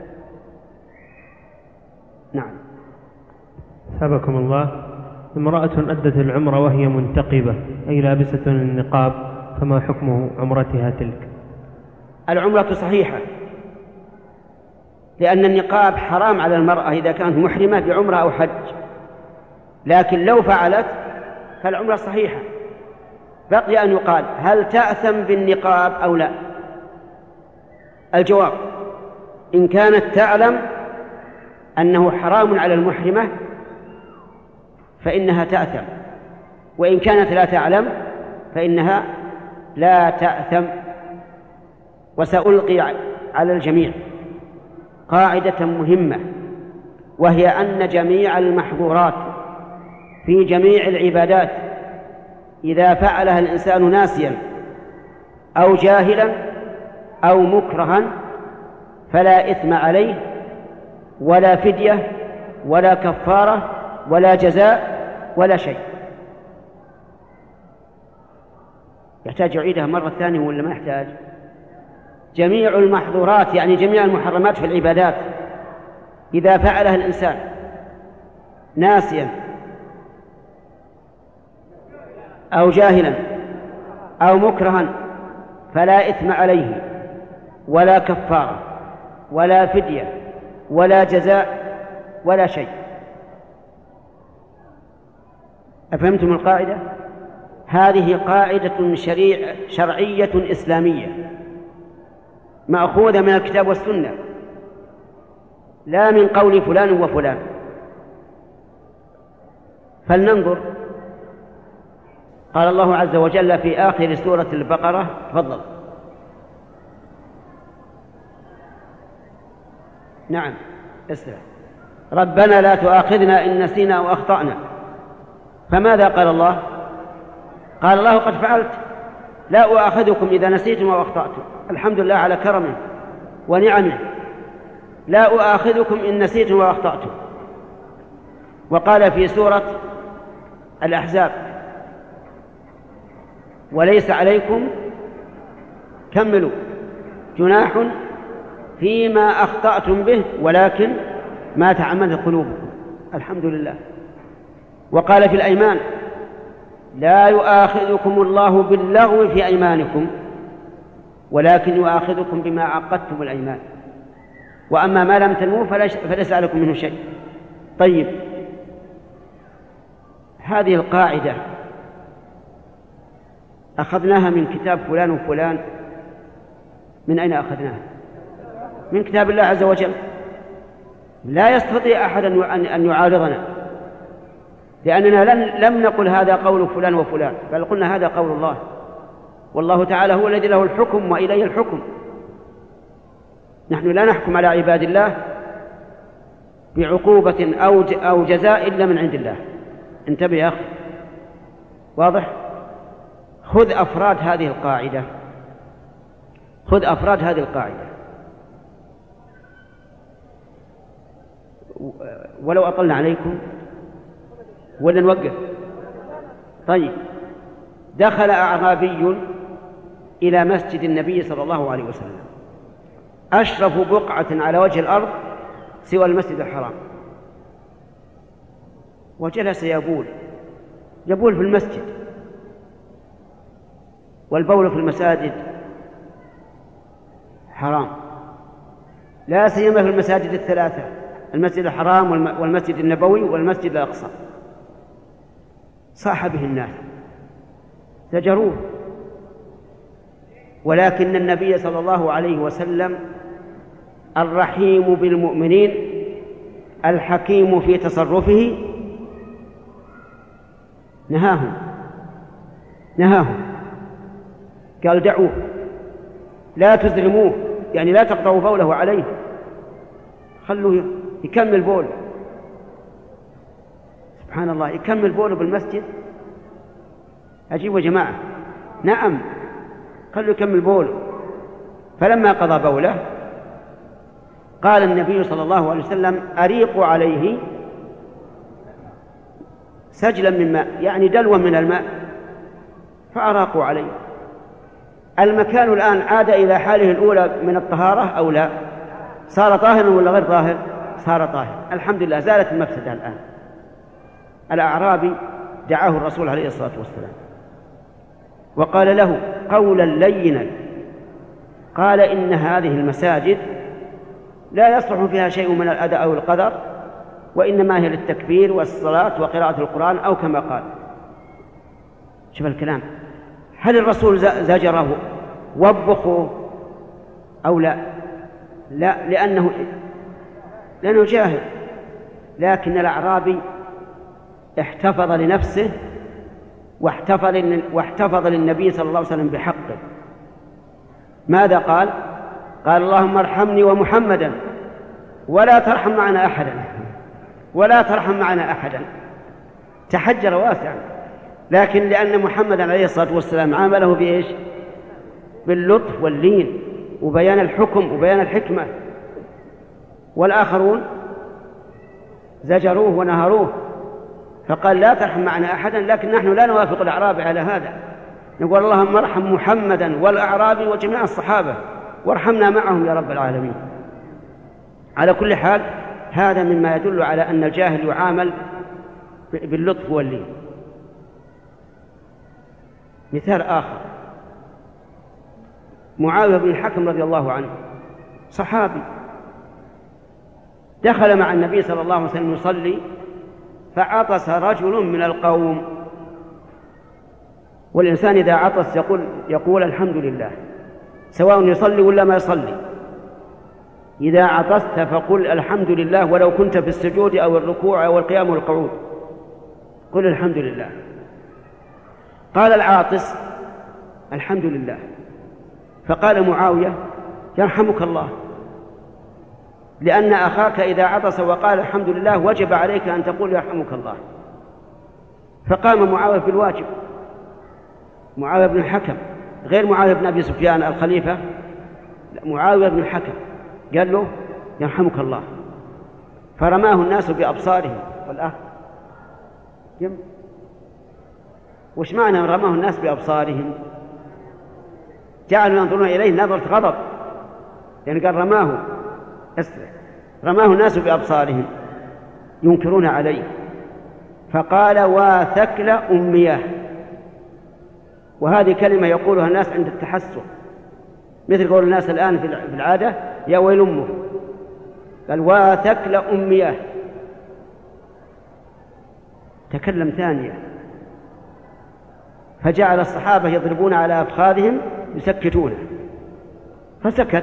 Speaker 2: نعم.
Speaker 3: ثابكم الله. امرأة أدت العمرة وهي منتقبة أي لابسة النقاب، فما حكم عمرتها تلك؟
Speaker 2: العمرة صحيحة، لأن النقاب حرام على المرأة إذا كانت محرمة بعمرة أو حج، لكن لو فعلت فالعمرة صحيحة. بقي أن يقال هل تأثم بالنقاب أو لا؟ الجواب: إن كانت تعلم أنه حرام على المحرمة فإنها تأثم، وإن كانت لا تعلم فإنها لا تأثم. وسألقي على الجميع قاعدة مهمة، وهي أن جميع المحظورات في جميع العبادات إذا فعلها الإنسان ناسيا أو جاهلا أو مكرها فلا إثم عليه ولا فدية ولا كفارة ولا جزاء ولا شيء. يحتاج أعيدها مرة ثانية ولا ما يحتاج؟ جميع المحظورات يعني جميع المحرمات في العبادات إذا فعلها الإنسان ناسيا أو جاهلا أو مكرها فلا إثم عليه ولا كفارة ولا فدية ولا جزاء ولا شيء. أفهمتم القاعدة؟ هذه قاعدة شرعية إسلامية مأخوذة من الكتاب والسنة، لا من قول فلان وفلان. فلننظر، قال الله عز وجل في آخر سورة البقرة، تفضل. نعم اسمع، ربنا لا تؤاخذنا إن نسينا أو أخطأنا. فماذا قال الله؟ قال الله قد فعلت، لا أؤاخذكم إذا نسيتم أو أخطأتم. الحمد لله على كرمه ونعمه، لا أؤاخذكم إن نسيتم وأخطأتم. وقال في سورة الأحزاب وليس عليكم كملوا جناح فيما أخطأتم به ولكن ما تعمدت قلوبكم. الحمد لله. وقال في الأيمان لا يؤاخذكم الله باللغو في أيمانكم ولكن يؤاخذكم بما عقدتم الأيمان، وأما ما لم تنووا فليس عليكم منه شيء. طيب، هذه القاعدة أخذناها من كتاب فلان وفلان. من أين أخذناها؟ من كتاب الله عز وجل. لا يستطيع أحد أن يعارضنا، لأننا لم نقل هذا قول فلان وفلان، بل قلنا هذا قول الله، والله تعالى هو الذي له الحكم وإليه الحكم. نحن لا نحكم على عباد الله بعقوبة أو جزاء إلا من عند الله. انتبه يا أخي، واضح؟ خذ أفراد هذه القاعدة، خذ أفراد هذه القاعدة. ولو أطلنا عليكم ولا نوقف؟ طيب، دخل أعرابي إلى مسجد النبي صلى الله عليه وسلم، أشرف بقعة على وجه الأرض سوى المسجد الحرام، وجلس يبول في المسجد، والبول في المساجد حرام، لا سيما في المساجد الثلاثة: المسجد الحرام والمسجد النبوي والمسجد الأقصى. صاح به الناس، زجروه، ولكن النبي صلى الله عليه وسلم الرحيم بالمؤمنين الحكيم في تصرفه نهاهم، قال دعوه، لا تزرموه، يعني لا تقطعوا بوله عليه، خلوه يكمل بوله. سبحان الله، يكمل بوله بالمسجد. عجيب يا جماعة. نعم، خلوه يكمل بوله. فلما قضى بوله قال النبي صلى الله عليه وسلم أريقوا عليه سجلا من ماء، يعني دلوا من الماء، فأراقوا عليه. المكان الآن عاد إلى حاله الأولى من الطهارة أو لا؟ صار طاهرا ولا غير طاهر؟ صار طاهر، الحمد لله، زالت المفسدة الآن. الأعرابي دعاه الرسول عليه الصلاة والسلام وقال له قولا لينا، قال إن هذه المساجد لا يصلح فيها شيء من الأداء أو القدر، وإنما هي للتكبير والصلاة وقراءة القرآن أو كما قال. شوف الكلام، هل الرسول زجره وبخه أو لا؟ لا، لأنه جاهل. لكن الأعرابي احتفظ لنفسه واحتفظ للنبي صلى الله عليه وسلم بحقه. ماذا قال؟ قال اللهم ارحمني ومحمدا ولا ترحم معنا أحدا، ولا ترحم معنا أحدا. تحجر واسعا، لكن لأن محمدا عليه الصلاة والسلام عامله بإيش؟ باللطف واللين وبيان الحكم وبيان الحكمة. والآخرون زجروه ونهروه، فقال لا ترحم معنا أحدا. لكن نحن لا نوافق الأعرابي على هذا، نقول اللهم ارحم محمدا والأعرابي وجميع الصحابة وارحمنا معهم يا رب العالمين. على كل حال، هذا مما يدل على أن الجاهل يعامل باللطف واللين. مثال آخر، معاوية بن الحكم رضي الله عنه، صحابي، دخل مع النبي صلى الله عليه وسلم يصلي، فعطس رجل من القوم، والإنسان إذا عطس يقول الحمد لله، سواء يصلي ولا ما يصلي. إذا عطست فقل الحمد لله، ولو كنت في السجود أو الركوع أو القيام والقعود قل الحمد لله. قال العاطس الحمد لله، فقال معاوية يرحمك الله، لأن أخاك إذا عطس وقال الحمد لله وجب عليك أن تقول يرحمك الله. فقام معاوية بالواجب، معاوية بن الحكم غير معاوية بن أبي سفيان الخليفة، معاوية بن الحكم، قال له يرحمك الله، فرماه الناس بأبصارهم. والآخر وش معنى رماه الناس بأبصارهم؟ جعلوا ينظرون إليه نظرة غضب، يعني قال رماه الناس بأبصارهم ينكرون عليه، فقال وثكل أمياه. وهذه كلمة يقولها الناس عند التحسر، مثل قول الناس الآن في العادة يا ويل أمه، قال وثكل أمياه، تكلم ثانية. فجعل الصحابة يضربون على أفخاذهم يسكتونه، فسكت.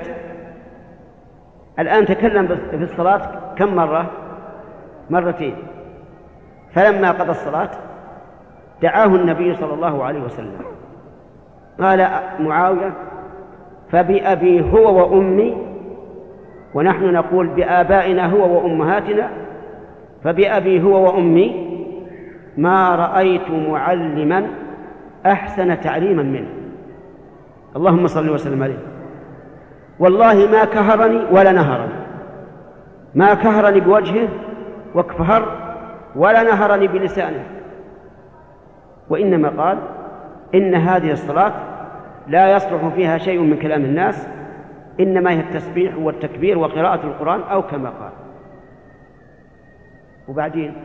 Speaker 2: الآن تكلم في الصلاة كم مرة؟ مرتين. فلما قضى الصلاة دعاه النبي صلى الله عليه وسلم، قال معاوية فبأبي هو وأمي، ونحن نقول بآبائنا هو وأمهاتنا، فبأبي هو وأمي ما رأيت معلما أحسن تعليما منه، اللهم صل وسلم عليه. والله ما كهرني ولا نهرني، ما كهرني بوجهه واكفهر ولا نهرني بلسانه، وإنما قال إن هذه الصلاة لا يصلح فيها شيء من كلام الناس، إنما هي التسبيح والتكبير وقراءة القرآن أو كما قال. وبعدين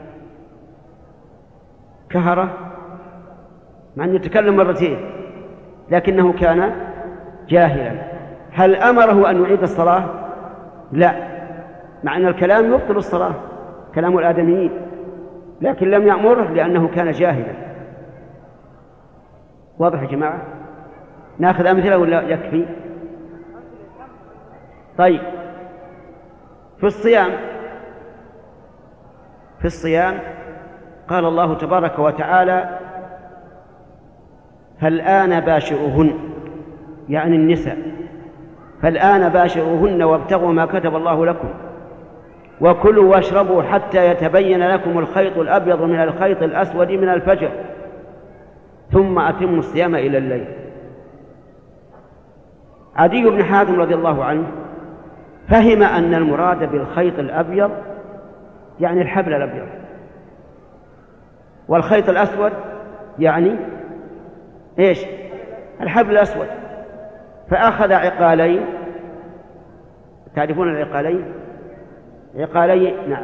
Speaker 2: كهره مع أن يتكلم مرتين، لكنه كان جاهلا. هل أمره أن يعيد الصلاة؟ لا، مع أن الكلام يبطل الصلاة، كلام الآدميين، لكن لم يأمره لأنه كان جاهلا. واضح يا جماعة؟ نأخذ أمثلة ولا يكفي؟ طيب، في الصيام قال الله تبارك وتعالى فالآن باشروهن، يعني النساء، فالآن باشروهن وابتغوا ما كتب الله لكم وكلوا واشربوا حتى يتبين لكم الخيط الأبيض من الخيط الأسود من الفجر ثم أتموا الصيام إلى الليل. عدي بن حاتم رضي الله عنه فهم أن المراد بالخيط الأبيض يعني الحبل الأبيض، والخيط الأسود يعني إيش؟ الحبل الأسود. فأخذ عقالين، تعرفون العقالين؟ عقالين، نعم،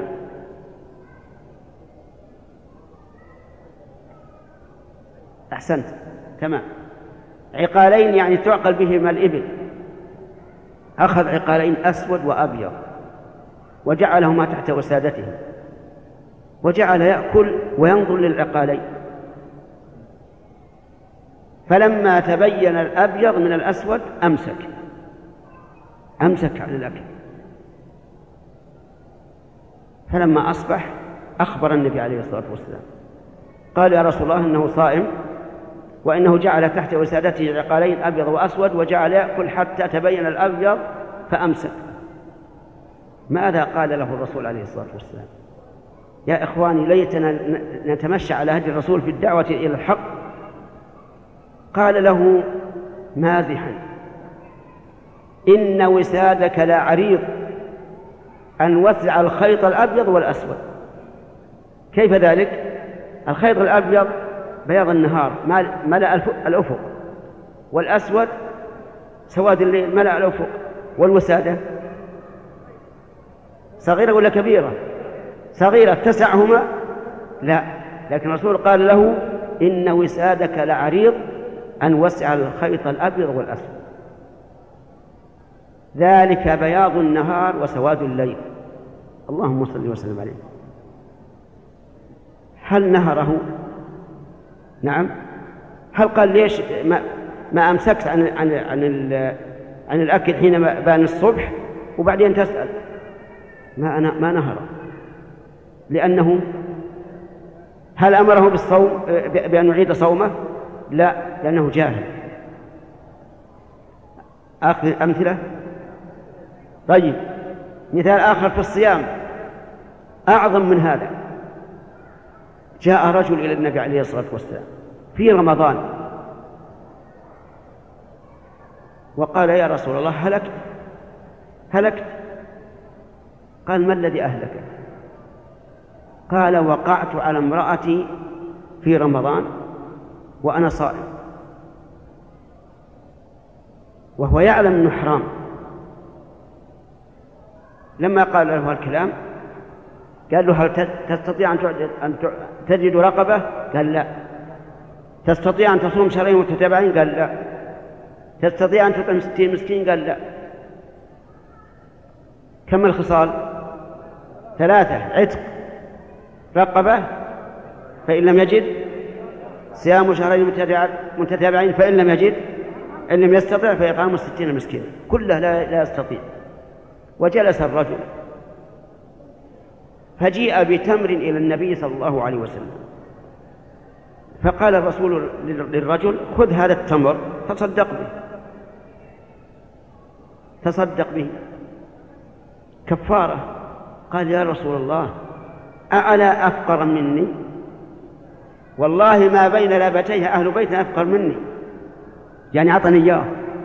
Speaker 2: أحسنت، تمام، عقالين يعني تعقل بهما الإبل. أخذ عقالين أسود وأبيض وجعلهما تحت وسادته، وجعل يأكل وينظر للعقالين، فلما تبين الأبيض من الأسود أمسك عن الأكل. فلما أصبح أخبر النبي عليه الصلاة والسلام، قال يا رسول الله إنه صائم، وإنه جعل تحت وسادته عقالين أبيض وأسود وجعل يأكل حتى تبين الأبيض فأمسك. ماذا قال له الرسول عليه الصلاة والسلام؟ يا إخواني ليتنا نتمشى على هدي الرسول في الدعوة إلى الحق. قال له مازحا إن وسادك لعريض أن وسع الخيط الأبيض والأسود. كيف ذلك؟ الخيط الأبيض بياض النهار ملأ الأفق، والأسود سواد الليل ملأ الأفق، والوسادة صغيرة ولا كبيرة؟ صغيرة تسعهما؟ لا، لكن الرسول قال له إن وسادك لعريض أن وسع الخيط الأبيض والأسود، ذلك بياض النهار وسواد الليل. اللهم صل وسلم عليه. هل نهره؟ نعم. هل قال ليش ما أمسكت عن الأكل حين بان الصبح وبعدين تسأل؟ ما نهر، لأنه هل أمره بالصوم بأن يعيد صومه؟ لا، لأنه جاهل. آخر أمثلة. طيب، مثال آخر في الصيام أعظم من هذا. جاء رجل إلى النبي عليه الصلاة والسلام في رمضان وقال: يا رسول الله، هلكت. قال: ما الذي أهلك؟ قال: وقعت على امرأتي في رمضان وأنا صائم، وهو يعلم أنه حرام. لما قال له الكلام قال له: هل تستطيع أن تجد رقبة؟ قال: لا. تستطيع أن تصوم شهرين متتابعين؟ قال: لا. تستطيع أن تطعم 60 مسكين؟ قال: لا. كم الخصال؟ 3: عتق رقبة، فإن لم يجد صيام شهرين متتابعين، فإن لم يجد، إن لم يستطع فإطعام 60 مسكين. كله لا يستطيع. وجلس الرجل فجيء بتمر إلى النبي صلى الله عليه وسلم، فقال الرسول للرجل: خذ هذا التمر تصدق به كفارة. قال: يا رسول الله، أعلى أفقر مني؟ والله ما بين لابتيه أهل بيت أفقر مني، يعني أعطني إياه.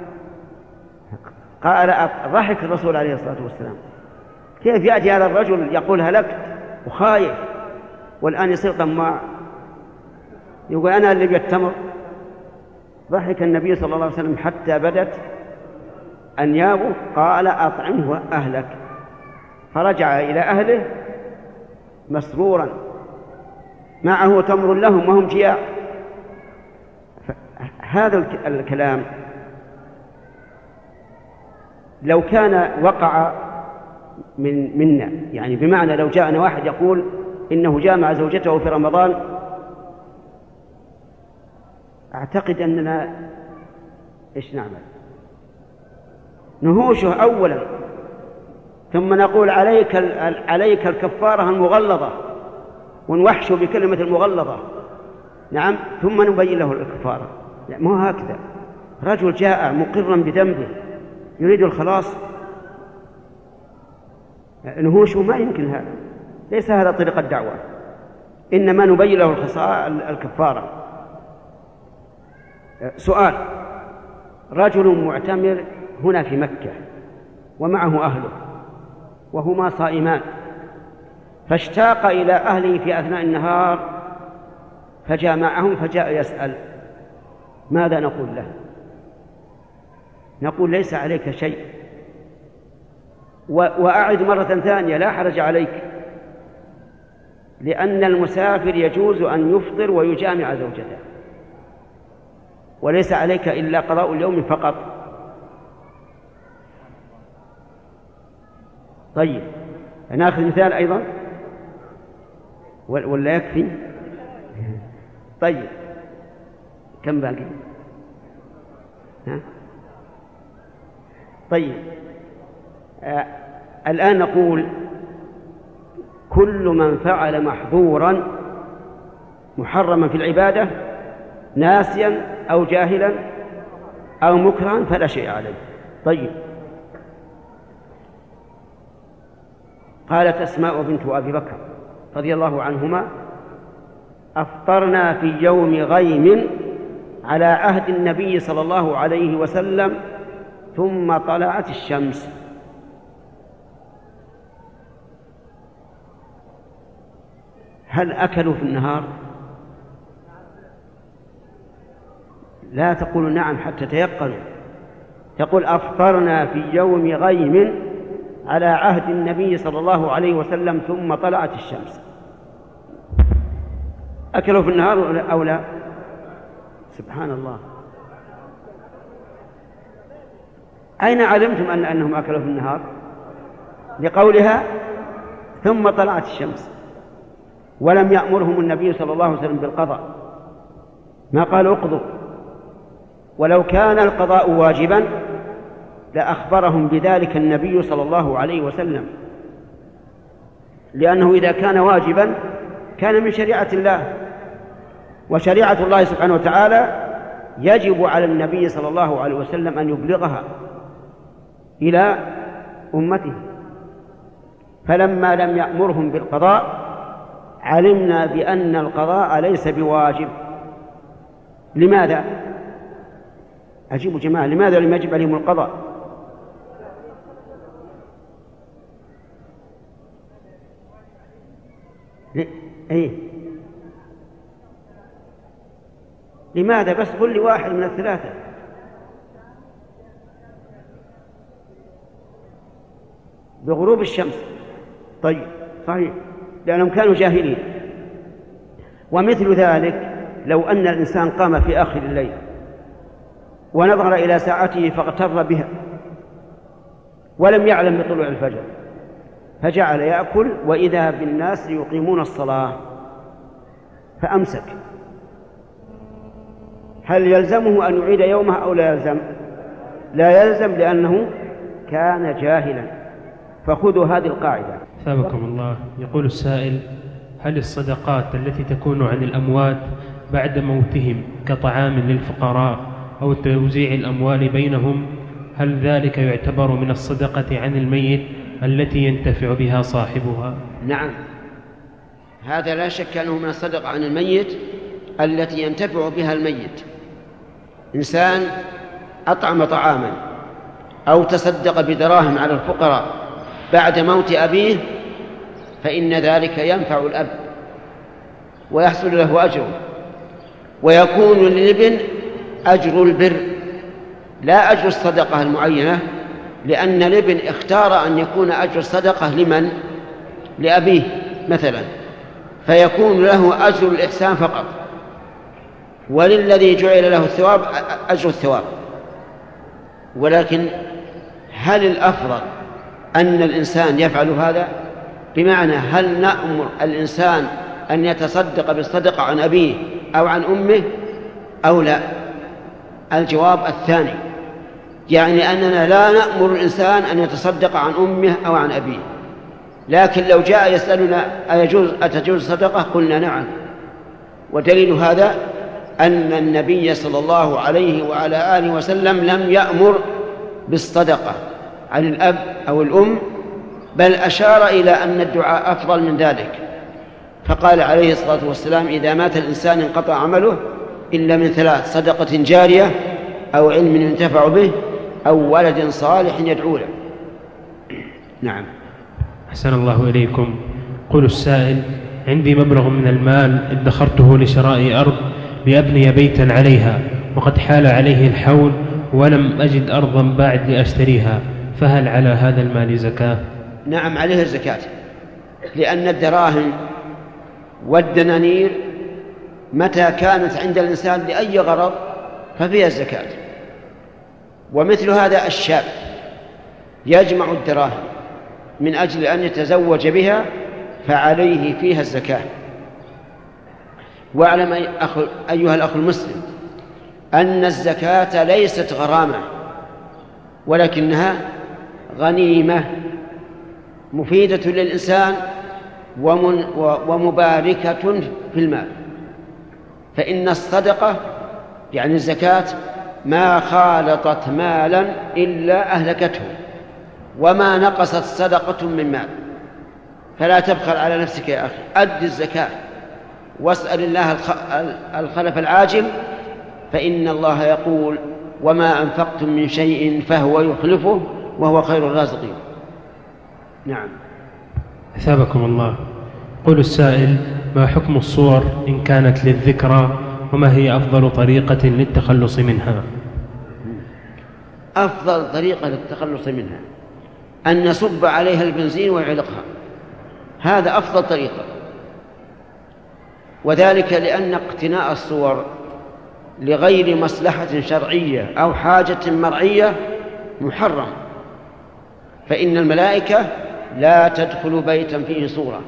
Speaker 2: قال: ضحك الرسول عليه الصلاة والسلام: كيف يأتي هذا الرجل يقول هلكت وخايف والآن يصير طماع يقول أنا اللي بالتمر؟ ضحك النبي صلى الله عليه وسلم حتى بدت أنيابه. قال: أطعمه أهلك. فرجع إلى أهله مسرورا، معه تمر لهم وهم جياع. هذا الكلام لو كان وقع منا، يعني بمعنى لو جاءنا واحد يقول إنه جامع زوجته في رمضان، أعتقد أننا إيش نعمل؟ نهوشه أولا، ثم نقول عليك الكفارة المغلظة، ونوحشه بكلمة المغلظة، نعم، ثم نبين له الكفارة. لا، ما هو هكذا. رجل جاء مقرا بذنبه يريد الخلاص، نهوشه ما يمكن هذا، ليس هذا طريق الدعوة، إنما نبين له الكفارة. سؤال: رجل معتمر هنا في مكة ومعه أهله وهما صائمان، فاشتاق إلى أهله في أثناء النهار فجامعهم، فجاء يسأل: ماذا نقول له؟ نقول: ليس عليك شيء، وأعد مرة ثانية: لا حرج عليك، لأن المسافر يجوز أن يفطر ويجامع زوجته، وليس عليك إلا قضاء اليوم فقط. طيب، نأخذ مثال أيضا ولا يكفي؟ طيب، كم باقي؟ طيب، الآن نقول: كل من فعل محظورا محرما في العبادة ناسيا أو جاهلا أو مكرها فلا شيء عليه. طيب، قالت أسماء بنت أبي بكر رضي الله عنهما: أفطرنا في يوم غيم على عهد النبي صلى الله عليه وسلم ثم طلعت الشمس. هل أكلوا في النهار؟ لا تقول نعم حتى تيقنوا، تقول: أفطرنا في يوم غيم على عهد النبي صلى الله عليه وسلم ثم طلعت الشمس. أكلوا في النهار أو لا؟ سبحان الله، أين علمتم أنهم أكلوا في النهار؟ لقولها ثم طلعت الشمس، ولم يأمرهم النبي صلى الله عليه وسلم بالقضاء، ما قال اقضوا، ولو كان القضاء واجبا لأخبرهم بذلك النبي صلى الله عليه وسلم، لأنه إذا كان واجبا كان من شريعة الله، وشريعة الله سبحانه وتعالى يجب على النبي صلى الله عليه وسلم أن يبلغها إلى أمته. فلما لم يأمرهم بالقضاء علمنا بأن القضاء ليس بواجب. لماذا؟ أجيبوا جماعة، لماذا لم يجب عليهم القضاء؟ إيه؟ لماذا؟ بس قل لي واحد من الثلاثة. بغروب الشمس. طيب صحيح، لأنهم كانوا جاهلين. ومثل ذلك لو أن الإنسان قام في آخر الليل ونظر إلى ساعته فاغتر بها ولم يعلم بطلوع الفجر فجعل يأكل وإذا بالناس يقيمون الصلاة فأمسك، هل يلزمه أن يعيد يومه أو لا يلزم؟ لا يلزم، لأنه كان جاهلا. فخذوا هذه القاعدة.
Speaker 3: ثابكم الله. يقول السائل: هل الصدقات التي تكون عن الأموات بعد موتهم كطعام للفقراء أو توزيع الأموال بينهم، هل ذلك يعتبر من الصدقة عن الميت التي ينتفع بها صاحبها؟
Speaker 2: نعم، هذا لا شك أنه من الصدقة عن الميت التي ينتفع بها الميت. إنسان أطعم طعاما أو تصدق بدراهم على الفقراء بعد موت أبيه فإن ذلك ينفع الأب ويحصل له أجر، ويكون للابن أجر البر لا أجر الصدقة المعينة، لأن الابن اختار أن يكون أجر الصدقة لمن؟ لأبيه مثلا، فيكون له أجر الإحسان فقط، وللذي جعل له الثواب أجر الثواب. ولكن هل الأفضل أن الإنسان يفعل هذا؟ بمعنى هل نأمر الإنسان أن يتصدق بالصدقة عن أبيه أو عن أمه أو لا؟ الجواب الثاني، يعني أننا لا نأمر الإنسان أن يتصدق عن أمه أو عن أبيه، لكن لو جاء يسألنا أتجوز صدقة قلنا نعم. ودليل هذا أن النبي صلى الله عليه وعلى آله وسلم لم يأمر بالصدقة عن الأب أو الأم، بل أشار إلى أن الدعاء أفضل من ذلك، فقال عليه الصلاة والسلام: إذا مات الإنسان انقطع عمله إلا من ثلاث: صدقة جارية أو علم ينتفع به أو ولد صالح يدعو له. نعم.
Speaker 3: أحسن الله إليكم. قل السائل: عندي مبلغ من المال ادخرته لشراء أرض لأبني بيتا عليها، وقد حال عليه الحول ولم أجد أرضا بعد لأشتريها، فهل على هذا المال زكاة؟
Speaker 2: نعم عليه الزكاة، لأن الدراهم والدنانير متى كانت عند الإنسان لأي غرض ففيها الزكاة. ومثل هذا الشاب يجمع الدراهم من أجل أن يتزوج بها فعليه فيها الزكاة. واعلم أيها الأخ المسلم أن الزكاة ليست غرامة، ولكنها غنيمة مفيدة للإنسان ومباركة في المال. فإن الصدقة يعني الزكاة ما خالطت مالا إلا أهلكته، وما نقصت صدقة من مال. فلا تبخل على نفسك يا أخي، أد الزكاة واسأل الله الخلف العاجل، فإن الله يقول: وما أنفقتم من شيء فهو يخلفه وهو خير الرازقين. نعم.
Speaker 3: أثابكم الله. قل السائل: ما حكم الصور إن كانت للذكرى، وما هي أفضل طريقة للتخلص منها؟
Speaker 2: أفضل طريقة للتخلص منها أن نصب عليها البنزين ويعلقها، هذا أفضل طريقة. وذلك لأن اقتناء الصور لغير مصلحة شرعية أو حاجة مرعية محرم، فإن الملائكة لا تدخل بيتا فيه صورة.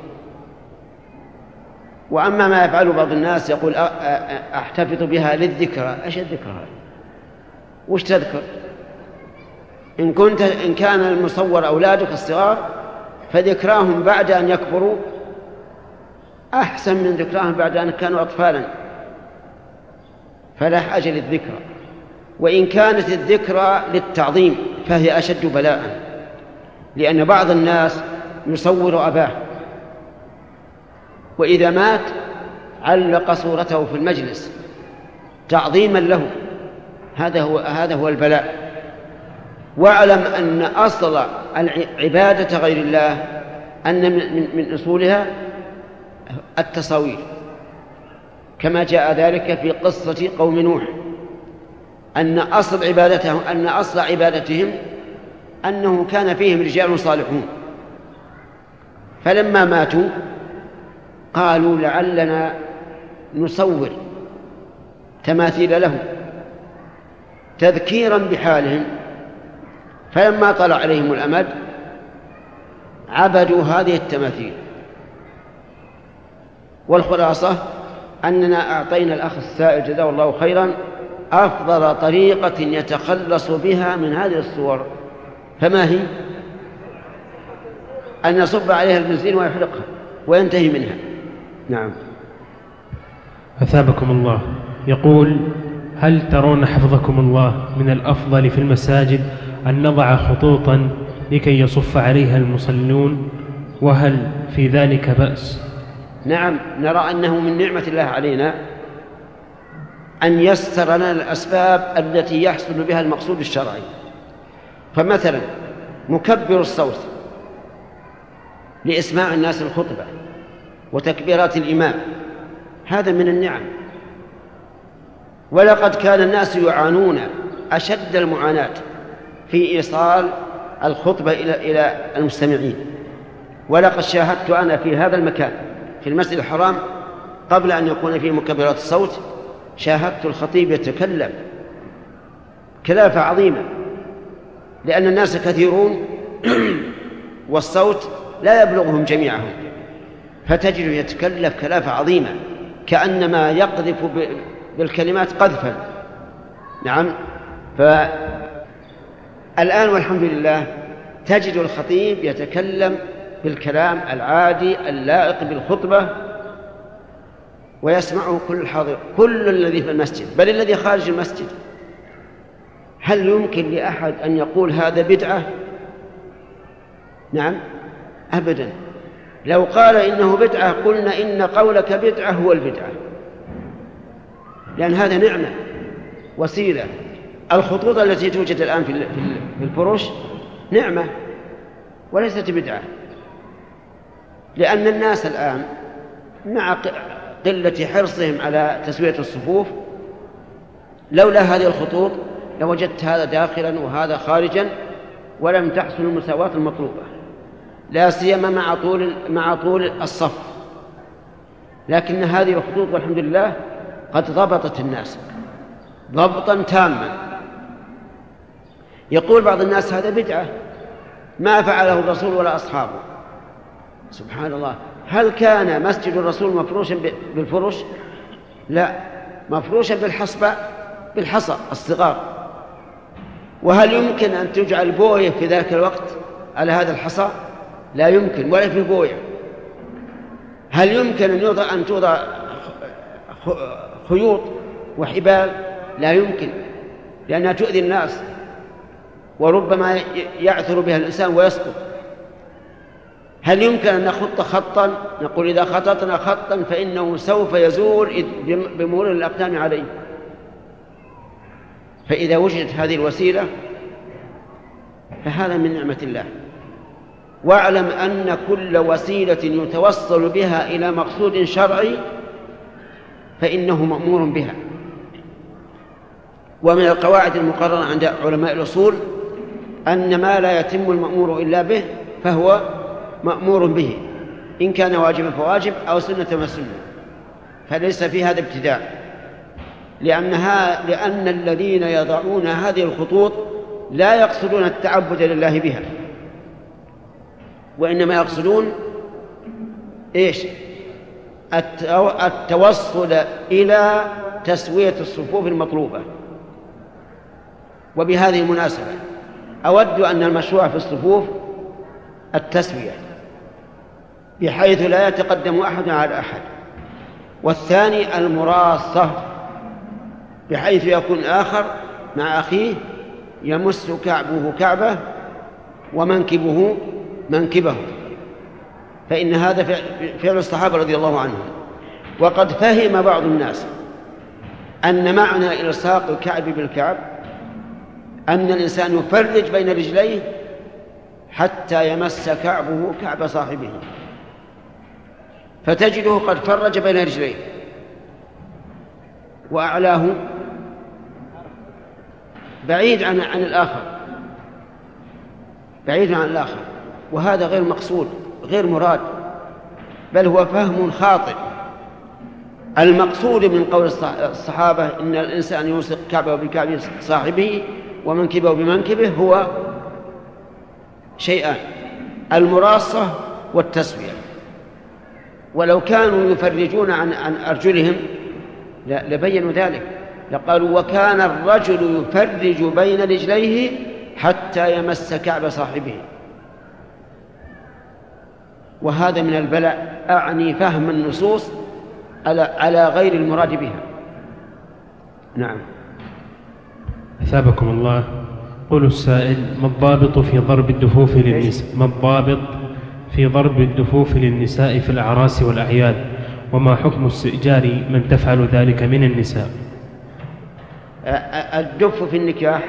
Speaker 2: وأما ما يفعل بعض الناس يقول: أحتفظ بها للذكرى. إيش الذكرى؟ وش تذكر؟ إن كان المصور أولادك الصغار فذكراهم بعد أن يكبروا أحسن من ذكراهم بعد أن كانوا أطفالا، فلا حاجة للذكرى. وإن كانت الذكرى للتعظيم فهي أشد بلاء، لأن بعض الناس يصور أباه وإذا مات علق صورته في المجلس تعظيما له. هذا هو البلاء. واعلم أن أصل العبادة غير الله أن من أصولها التصاوير، كما جاء ذلك في قصة قوم نوح، أن أصل عبادتهم أنه كان فيهم رجال صالحون، فلما ماتوا قالوا لعلنا نصور تماثيل لهم تذكيرا بحالهم، فلما طلع عليهم الأمد عبدوا هذه التماثيل. والخلاصة أننا أعطينا الأخ السائل جزاه الله خيرا أفضل طريقة يتخلص بها من هذه الصور، فما هي؟ أن يصب عليها البنزين ويحرقها وينتهي منها. نعم.
Speaker 3: أثابكم الله. يقول: هل ترون حفظكم الله من الأفضل في المساجد أن نضع خطوطا لكي يصف عليها المصلون، وهل في ذلك بأس؟
Speaker 2: نعم، نرى أنه من نعمة الله علينا أن يسر لنا الأسباب التي يحصل بها المقصود الشرعي. فمثلا مكبر الصوت لإسماع الناس الخطبة وتكبيرات الإمام، هذا من النعم. ولقد كان الناس يعانون أشد المعاناة في إيصال الخطبة إلى المستمعين. ولقد شاهدت أنا في هذا المكان في المسجد الحرام قبل أن يكون فيه مكبرات الصوت، شاهدت الخطيب يتكلم كلافة عظيمة، لأن الناس كثيرون والصوت لا يبلغهم جميعهم، فتجد يتكلف كلافة عظيمة كأنما يقذف بالكلمات قذفا. نعم. فالآن والحمد لله تجد الخطيب يتكلم بالكلام العادي اللائق بالخطبة ويسمعه كل الحاضر، كل الذي في المسجد بل الذي خارج المسجد. هل يمكن لأحد أن يقول هذا بدعة؟ نعم، أبدا. لو قال إنه بدعة قلنا إن قولك بدعة هو البدعة، لأن هذا نعمة وسيلة. الخطوط التي توجد الآن في الفرش نعمة وليست بدعة، لأن الناس الآن مع قلة حرصهم على تسوية الصفوف لولا هذه الخطوط لوجدت هذا داخلا وهذا خارجا ولم تحصل المساواة المطلوبة، لا سيما مع طول الصف. لكن هذه الخطوط والحمد لله قد ضبطت الناس ضبطا تاما. يقول بعض الناس هذا بدعة ما فعله الرسول ولا أصحابه. سبحان الله، هل كان مسجد الرسول مفروشا بالفرش؟ لا، مفروشا بالحصى الصغار. وهل يمكن أن تجعل بوية في ذلك الوقت على هذا الحصى؟ لا يمكن، ولا في بوية. هل يمكن أن توضع خيوط وحبال؟ لا يمكن، لأنها تؤذي الناس وربما يعثر بها الإنسان ويسقط. هل يمكن أن نخط خطا؟ نقول إذا خططنا خطا فإنه سوف يزول بمرور الأقدام عليه. فإذا وجدت هذه الوسيلة فهذا من نعمة الله. واعلم أن كل وسيلة يتوصل بها إلى مقصود شرعي فإنه مأمور بها. ومن القواعد المقررة عند علماء الأصول أن ما لا يتم المأمور إلا به فهو مأمور به، إن كان واجبا فواجب أو سنة فسنة، فليس في هذا ابتداء. لأن الذين يضعون هذه الخطوط لا يقصدون التعبد لله بها، وإنما يقصدون إيش؟ التوصل إلى تسوية الصفوف المطلوبة. وبهذه المناسبة أود أن المشروع في الصفوف التسوية بحيث لا يتقدم أحد على أحد، والثاني المراصة بحيث يكون الآخر مع أخيه يمس كعبه كعبه ومنكبه منكبه، فإن هذا فعل الصحابة رضي الله عنهم. وقد فهم بعض الناس أن معنى إلصاق الكعب بالكعب أن الإنسان يفرج بين رجليه حتى يمس كعبه كعب صاحبه، فتجده قد فرج بين رجليه وأعلاه بعيد عن الآخر، بعيد عن الآخر، وهذا غير مقصود غير مراد، بل هو فهم خاطئ. المقصود من قول الصحابة إن الإنسان يلصق كعبه بكعب صاحبه ومنكبه بمنكبه هو شيئان: المراصة والتسوية. ولو كانوا يفرجون عن أرجلهم لبينوا ذلك، لقالوا وكان الرجل يفرج بين رجليه حتى يمس كعب صاحبه. وهذا من البلاء، أعني فهم النصوص على غير المراد بها. نعم.
Speaker 3: أثابكم الله. قل السائل: ما الضابط في ضرب الدفوف للنساء؟ ما الضابط في ضرب الدفوف للنساء في الأعراس والأعياد؟ وما حكم استئجار من تفعل ذلك من النساء؟
Speaker 2: الدف في النكاح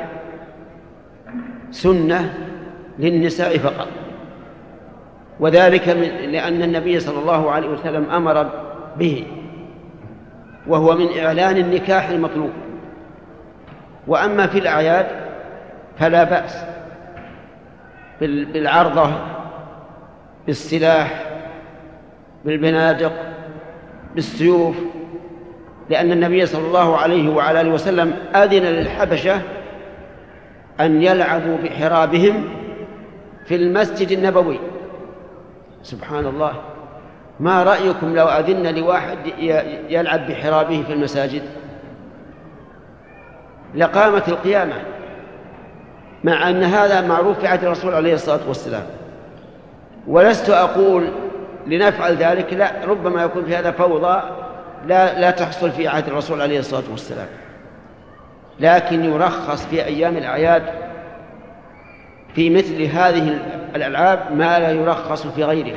Speaker 2: سنة للنساء فقط، وذلك لأن النبي صلى الله عليه وسلم أمر به، وهو من إعلان النكاح المطلوب. وأما في الأعياد فلا بأس بالعرضة، بالسلاح، بالبنادق، بالسيوف، لأن النبي صلى الله عليه وعلى آله وسلم أذن للحبشة أن يلعبوا بحرابهم في المسجد النبوي. سبحان الله، ما رأيكم لو أذن لواحد يلعب بحرابه في المساجد؟ لقامت القيامة، مع أن هذا معروف في عهد الرسول عليه الصلاة والسلام. ولست أقول لنفعل ذلك، لا، ربما يكون في هذا فوضى لا تحصل في عهد الرسول عليه الصلاة والسلام، لكن يرخص في أيام الأعياد في مثل هذه الألعاب ما لا يرخص في غيرها.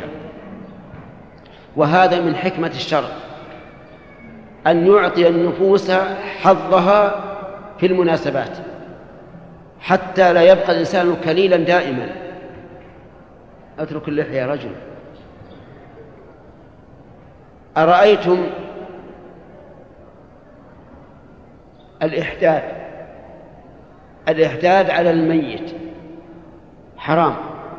Speaker 2: وهذا من حكمة الشرع أن يعطي النفوس حظها في المناسبات، حتى لا يبقى الإنسان كليلا دائما. أترك اللحية يا رجل. أرأيتم الإحداد على الميت حرام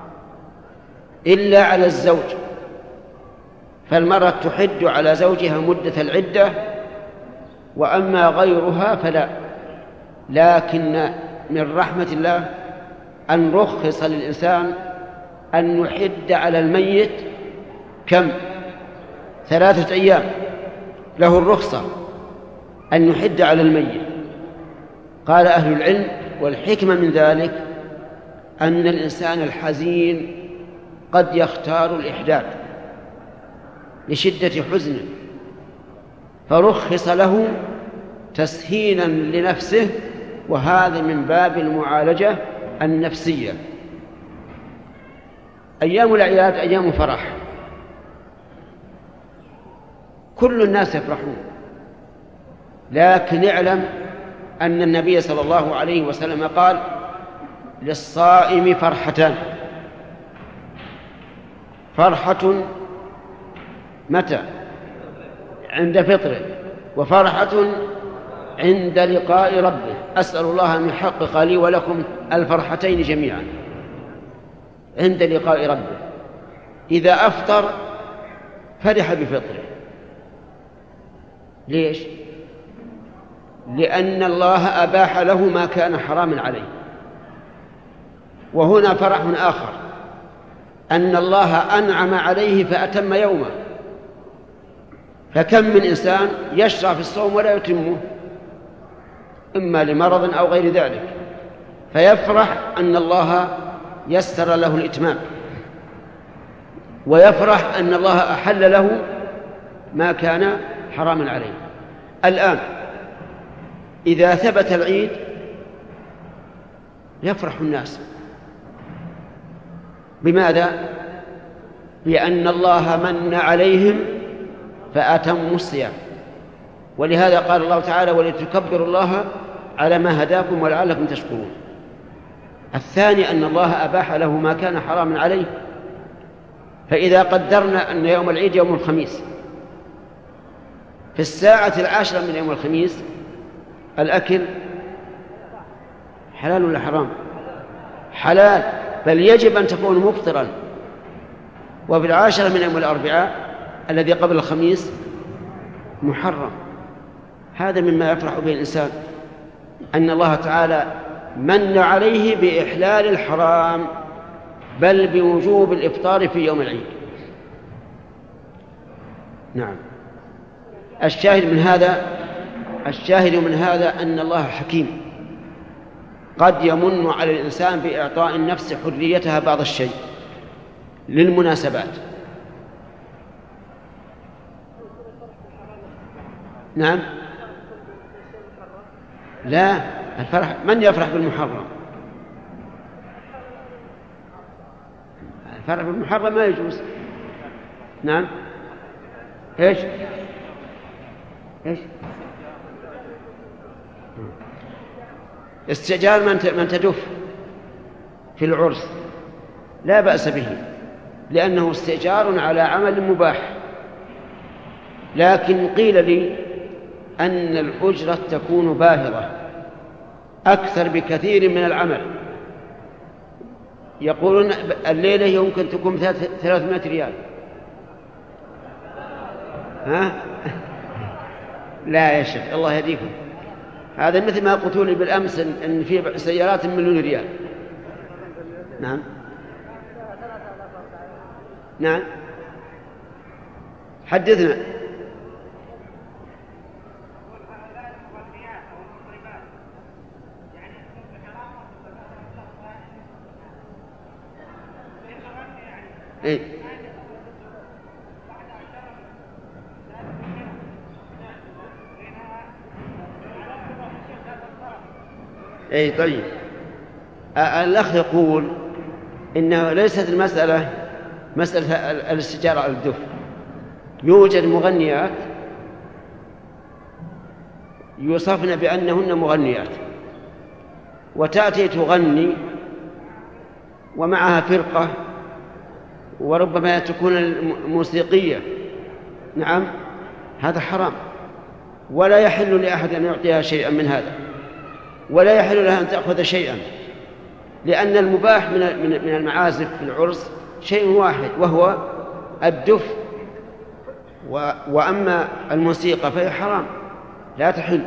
Speaker 2: إلا على الزوج، فالمرأة تحد على زوجها مدة العدة، وأما غيرها فلا. لكن من رحمة الله أن رخص للإنسان أن يحد على الميت كم؟ 3 أيام، له الرخصة أن يحد على الميت. قال أهل العلم: والحكمة من ذلك أن الإنسان الحزين قد يختار الإحداد لشدة حزنه، فرخص له تسهيلا لنفسه، وهذا من باب المعالجة النفسية. أيام الأعياد أيام فرح، كل الناس يفرحون، لكن اعلم أن النبي صلى الله عليه وسلم قال: للصائم فرحتان: فرحة متى؟ عند فطره، وفرحة عند لقاء ربه. أسأل الله أن يحقق لي ولكم الفرحتين جميعا عند لقاء ربه. إذا أفطر فرح بفطره. ليش؟ لأن الله أباح له ما كان حراما عليه. وهنا فرح آخر، أن الله أنعم عليه فأتم يومه. فكم من إنسان يشرع في الصوم ولا يتمه، إما لمرض أو غير ذلك، فيفرح أن الله يسر له الإتمام، ويفرح أن الله أحل له ما كان حراما عليه. الآن إذا ثبت العيد يفرح الناس. بماذا؟ بأن الله من عليهم فأتموا الصيام، ولهذا قال الله تعالى: ولتكبروا الله على ما هداكم ولعلكم تشكرون. الثاني أن الله أباح له ما كان حراما عليه، فإذا قدرنا أن يوم العيد يوم الخميس، في الساعة 10 من يوم الخميس الأكل حلال ولا حرام؟ حلال، بل يجب أن تكون مفطرا. وفي 10 من يوم الأربعاء الذي قبل الخميس محرم. هذا مما يفرح به الإنسان، أن الله تعالى من عليه بإحلال الحرام، بل بوجوب الإفطار في يوم العيد. نعم. الشاهد من هذا أن الله حكيم، قد يمن على الإنسان بإعطاء النفس حريتها بعض الشيء للمناسبات. نعم. لا، الفرح من يفرح بالمحرم؟ الفرح بالمحرم ما يجوز. نعم. ايش استئجار من تدف في العرس لا بأس به، لأنه استئجار على عمل مباح. لكن قيل لي أن الأجرة تكون باهظة أكثر بكثير من العمل. يقولون الليلة يمكن تكون 300 ريال. ها؟ لا يا شيخ، الله يهديكم. هذا مثل ما قلت لي بالأمس أن في سيارات 1,000,000 ريال. نعم. نعم. حدثنا. إيه؟ إيه طيب. الأخ يقول إنه ليست المسألة مسألة الاستئجار على الدف. يوجد مغنيات يوصفن بأنهن مغنيات، وتأتي تغني ومعها فرقة وربما تكون موسيقية. نعم، هذا حرام، ولا يحل لأحد أن يعطيها شيئا من هذا، ولا يحل لها أن تأخذ شيئا، لأن المباح من المعازف في العرس شيء واحد وهو الدف، وأما الموسيقى فهي حرام لا تحل.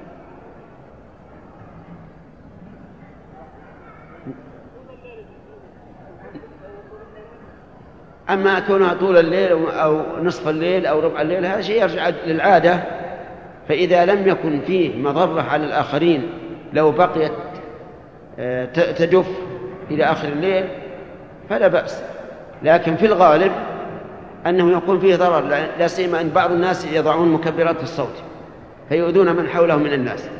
Speaker 2: أما كونها طول الليل أو نصف الليل أو ربع الليل هذا شيء يرجع للعادة، فإذا لم يكن فيه مضرة على الآخرين لو بقيت تدف إلى آخر الليل فلا بأس. لكن في الغالب أنه يكون فيه ضرر، لا سيما أن بعض الناس يضعون مكبرات الصوت فيؤذون من حولهم من الناس.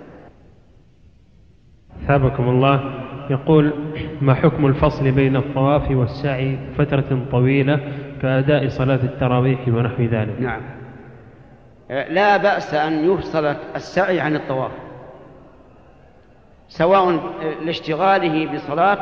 Speaker 3: ثابكم الله. يقول: ما حكم الفصل بين الطواف والسعي فترة طويلة كأداء صلاة التراويح ونحو ذلك؟
Speaker 2: نعم، لا بأس أن يفصل السعي عن الطواف، سواء لاشتغاله بصلاة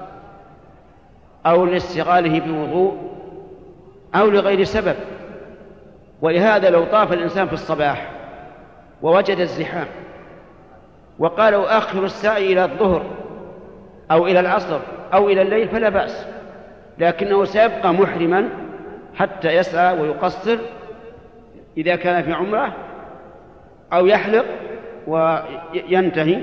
Speaker 2: أو لاشتغاله بوضوء أو لغير سبب. ولهذا لو طاف الإنسان في الصباح ووجد الزحام وقالوا أخر السعي إلى الظهر أو إلى العصر أو إلى الليل فلا بأس، لكنه سيبقى محرما حتى يسعى ويقصر إذا كان في عمره، أو يحلق وينتهي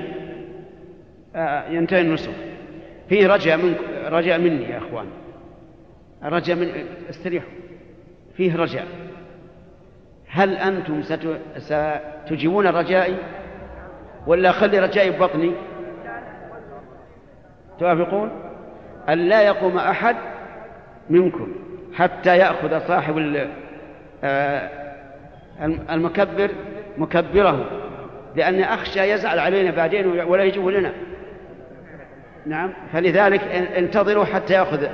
Speaker 2: النسك. فيه رجاء مني يا أخوان، رجاء من استريحوا، فيه رجاء. هل أنتم ستجيبون رجائي ولا أخلي رجائي ببطني؟ توافقون؟ أن لا يقوم أحد منكم حتى يأخذ صاحب المكبر مكبره، لأني أخشى يزعل علينا بعدين ولا يجيب لنا. نعم، فلذلك انتظروا حتى يأخذ.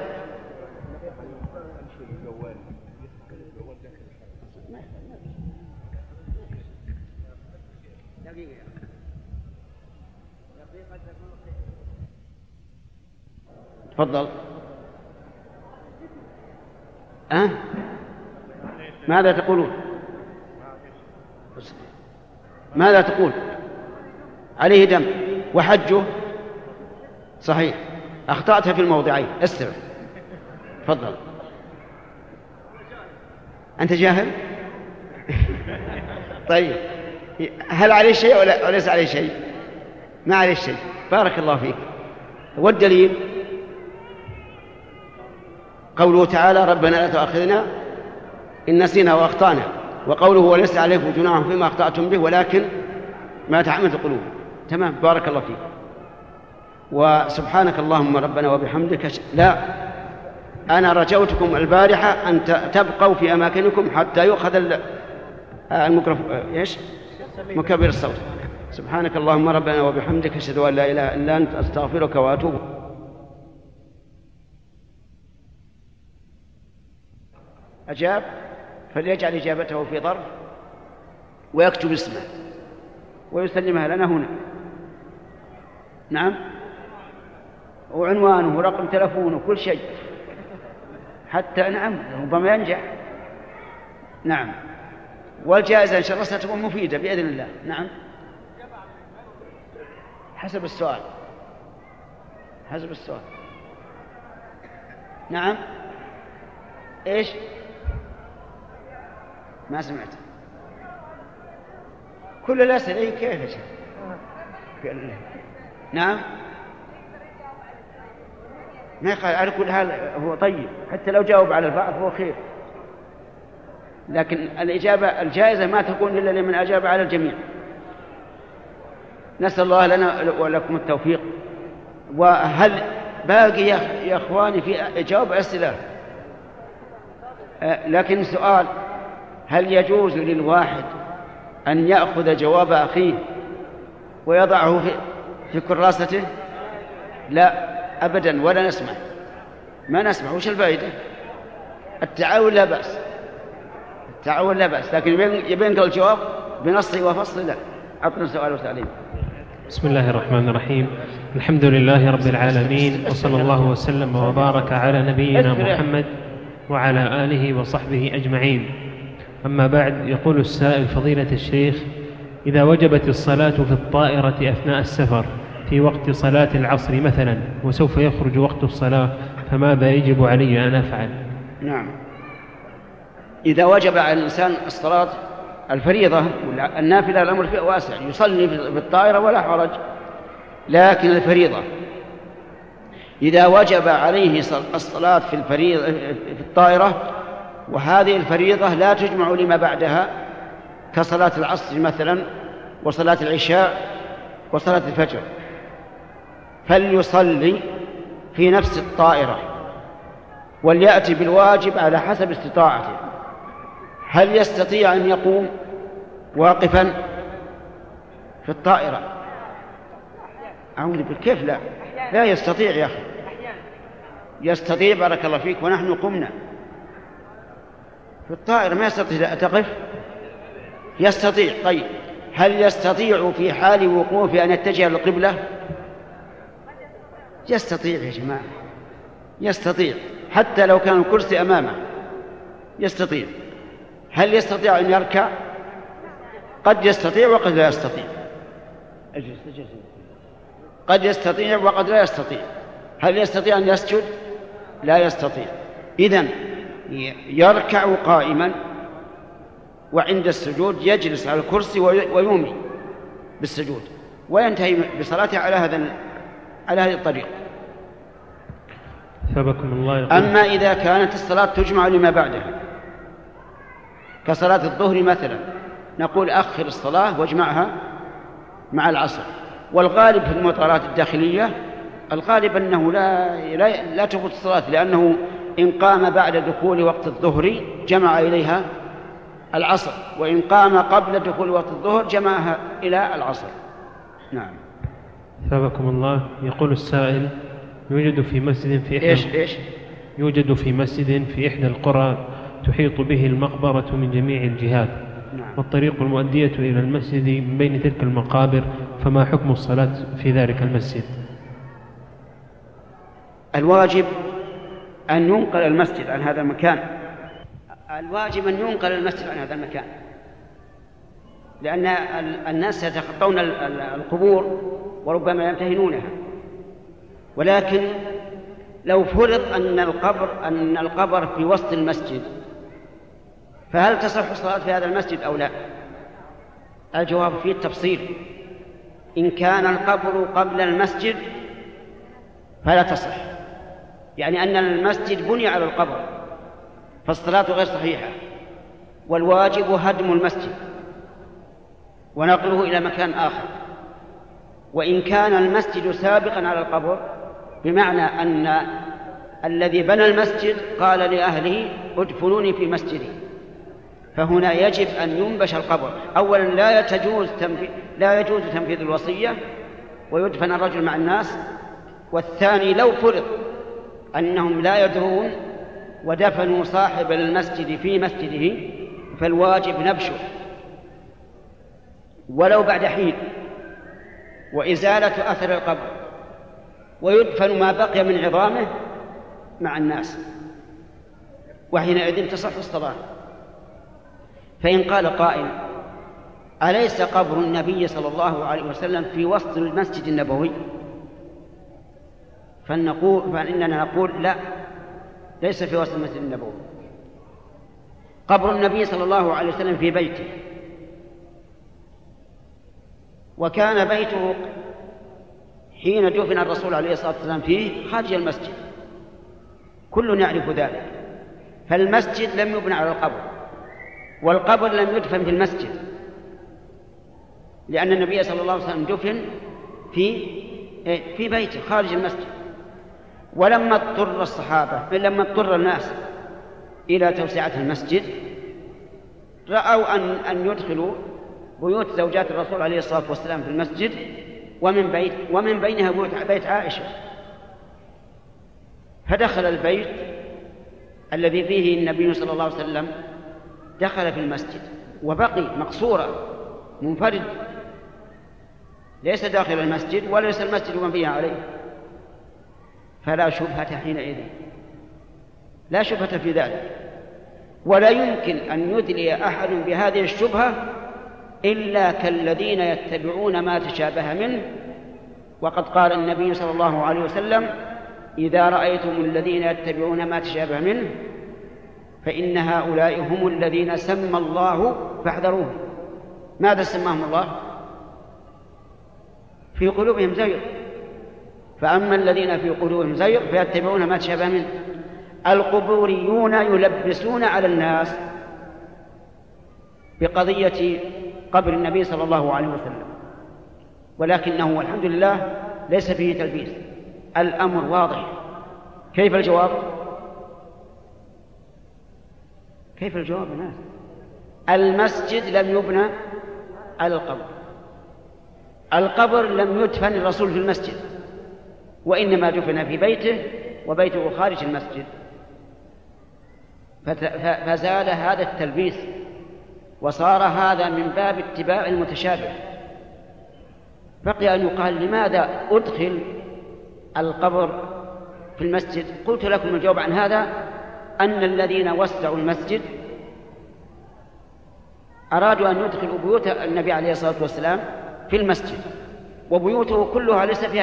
Speaker 2: تفضل. ماذا تقولون؟ ماذا تقول؟ عليه دم وحجه صحيح. أخطأت في الموضعين، استرع. تفضل. أنت جاهل؟ طيب، هل عليه شيء ولا ليس عليه شيء؟ ما عليه شيء. بارك الله فيك. والدليل قوله تعالى: ربنا لا تؤاخذنا إن نسينا وأخطأنا، وقوله: وليس عليكم جناح فيما أخطأتم به ولكن ما تعمدت القلوب. تمام، بارك الله فيك. وسبحانك اللهم ربنا وبحمدك لا، أنا رجوتكم البارحة أن تبقوا في أماكنكم حتى يؤخذ مكبر الصوت. سبحانك اللهم ربنا وبحمدك أشهد أن لا إله إلا أنت أستغفرك وأتوب. أجاب، فليجعل إجابته في ظرف ويكتب اسمه ويسلمها لنا هنا. نعم، وعنوانه ورقم تلفونه كل شيء حتى نعم ربما ينجح. نعم، والجائزة إن شاء الله ستكون مفيدة بإذن الله. نعم، حسب السؤال. حسب السؤال. نعم، إيش؟ ما سمعت. كل الأسئلة كيف يا شيخ؟ نعم، ما يقال على كل حال هو طيب، حتى لو جاوب على البعض هو خير، لكن الإجابة الجائزة ما تكون إلا لمن أجاب على الجميع. نسأل الله لنا ولكم التوفيق. وهل باقي يا إخواني في إجابة أسئلة؟ لكن سؤال: هل يجوز للواحد أن يأخذ جواب أخيه ويضعه في كراسته؟ لا أبدا، ولا نسمع. ما نسمع. وش الفائدة؟ التعاون لا بأس، التعاون لا بأس، لكن يبين الجواب بنصه وفصله لا. أعطنا سؤال وسألين.
Speaker 3: بسم الله الرحمن الرحيم. الحمد لله رب العالمين، وصلى الله وسلم وبارك على نبينا محمد وعلى آله وصحبه أجمعين. أما بعد، يقول السائل: فضيلة الشيخ، إذا وجبت الصلاة في الطائرة أثناء السفر في وقت صلاة العصر مثلا وسوف يخرج وقت الصلاة، فماذا يجب علي أن أفعل؟
Speaker 2: نعم، إذا وجب على الإنسان الصلاة الفريضة النافلة الأمر فيه واسع، يصلي في الطائرة ولا حرج. لكن الفريضة إذا وجب عليه الصلاة في الطائرة، وهذه الفريضة لا تجمع لما بعدها كصلاة العصر مثلا وصلاة العشاء وصلاة الفجر، فليصلي في نفس الطائرة وليأتي بالواجب على حسب استطاعته. هل يستطيع أن يقوم واقفا في الطائرة؟ أعوذ بالله، كيف لا؟ لا يستطيع يا أخي. يستطيع، بارك الله فيك، ونحن قمنا في الطائرة. ما يستطيع تقف؟ يستطيع. طيب، هل يستطيع في حال وقوفه أن يتجه للقبلة؟ يستطيع يا جماعة، يستطيع حتى لو كان الكرسي أمامه يستطيع. هل يستطيع أن يركع؟ قد يستطيع وقد لا يستطيع. قد يستطيع وقد لا يستطيع. هل يستطيع أن يسجد؟ لا يستطيع. إذن يركع قائما، وعند السجود يجلس على الكرسي ويومي بالسجود، وينتهي بصلاته على هذه الطريقة.
Speaker 3: ثبكم الله.
Speaker 2: أما إذا كانت الصلاة تجمع لما بعدها كصلاة الظهر مثلا، نقول أخر الصلاة واجمعها مع العصر، والغالب في المطارات الداخلية الغالب أنه لا تفوت الصلاة، لأنه إن قام بعد دخول وقت الظهر جمع إليها العصر، وإن قام قبل دخول وقت الظهر جمعها إلى العصر. نعم.
Speaker 3: ثابكم الله. يقول السائل: يوجد في مسجد في إحدى القرى تحيط به المقبرة من جميع الجهات،
Speaker 2: نعم.
Speaker 3: والطريق المؤدية إلى المسجد من بين تلك المقابر، فما حكم الصلاة في ذلك المسجد؟
Speaker 2: الواجب أن ينقل المسجد عن هذا المكان، لأن الناس يتخطون القبور وربما يمتهنونها. ولكن لو فرض أن القبر في وسط المسجد، فهل تصح الصلاة في هذا المسجد أو لا؟ الجواب فيه التفصيل. إن كان القبر قبل المسجد فلا تصح، يعني أن المسجد بني على القبر، فالصلاة غير صحيحة، والواجب هدم المسجد ونقله إلى مكان آخر. وإن كان المسجد سابقا على القبر، بمعنى أن الذي بنى المسجد قال لأهله ادفنوني في مسجدي، فهنا يجب أن ينبش القبر. أولا لا يجوز تنفيذ الوصية ويدفن الرجل مع الناس. والثاني لو فرض أنهم لا يدرون ودفنوا صاحب المسجد في مسجده، فالواجب نبشه ولو بعد حين، وإزالة أثر القبر، ويدفن ما بقي من عظامه مع الناس، وحينئذ تصح الصلاة. فإن قال قائل: أليس قبر النبي صلى الله عليه وسلم في وسط المسجد النبوي؟ فإننا نقول: لا، ليس في وسط المسجد النبوي. قبر النبي صلى الله عليه وسلم في بيته، وكان بيته حين دفن الرسول عليه الصلاة والسلام فيه خارج المسجد، كل يعرف ذلك. فالمسجد لم يبنى على القبر، والقبر لم يدفن في المسجد، لأن النبي صلى الله عليه وسلم دفن في بيته خارج المسجد. ولما اضطر الناس إلى توسعة المسجد، رأوا أن يدخلوا بيوت زوجات الرسول عليه الصلاة والسلام في المسجد، ومن بينها بيت عائشة، فدخل البيت الذي فيه النبي صلى الله عليه وسلم، دخل في المسجد وبقي مقصورا منفرد، ليس داخل المسجد وليس المسجد مبني عليه، فلا شبهة حينئذ، لا شبهة في ذلك. ولا يمكن أن يدلي أحد بهذه الشبهة إلا كالذين يتبعون ما تشابه منه. وقد قال النبي صلى الله عليه وسلم: إذا رأيتم الذين يتبعون ما تشابه منه فإن هؤلاء هم الذين سمى الله فاحذروهم. ماذا سماهم الله؟ في قلوبهم زيغ، فأما الذين في قلوبهم زيغ فيتبعون ما تشابه منه. القبوريون يلبسون على الناس بقضية قبر النبي صلى الله عليه وسلم، ولكنه والحمد لله ليس فيه تلبيس، الأمر واضح. كيف الجواب الناس؟ المسجد لم يبنى على القبر لم يدفن الرسول في المسجد، وإنما دفن في بيته، وبيته خارج المسجد، فزال هذا التلبيس، وصار هذا من باب اتباع المتشابه. بقي أن يقال: لماذا أدخل القبر في المسجد؟ قلت لكم الجواب عن هذا أن الذين وسعوا المسجد أرادوا أن يدخلوا بيوت النبي عليه الصلاة والسلام في المسجد، وبيوته كلها ليس فيها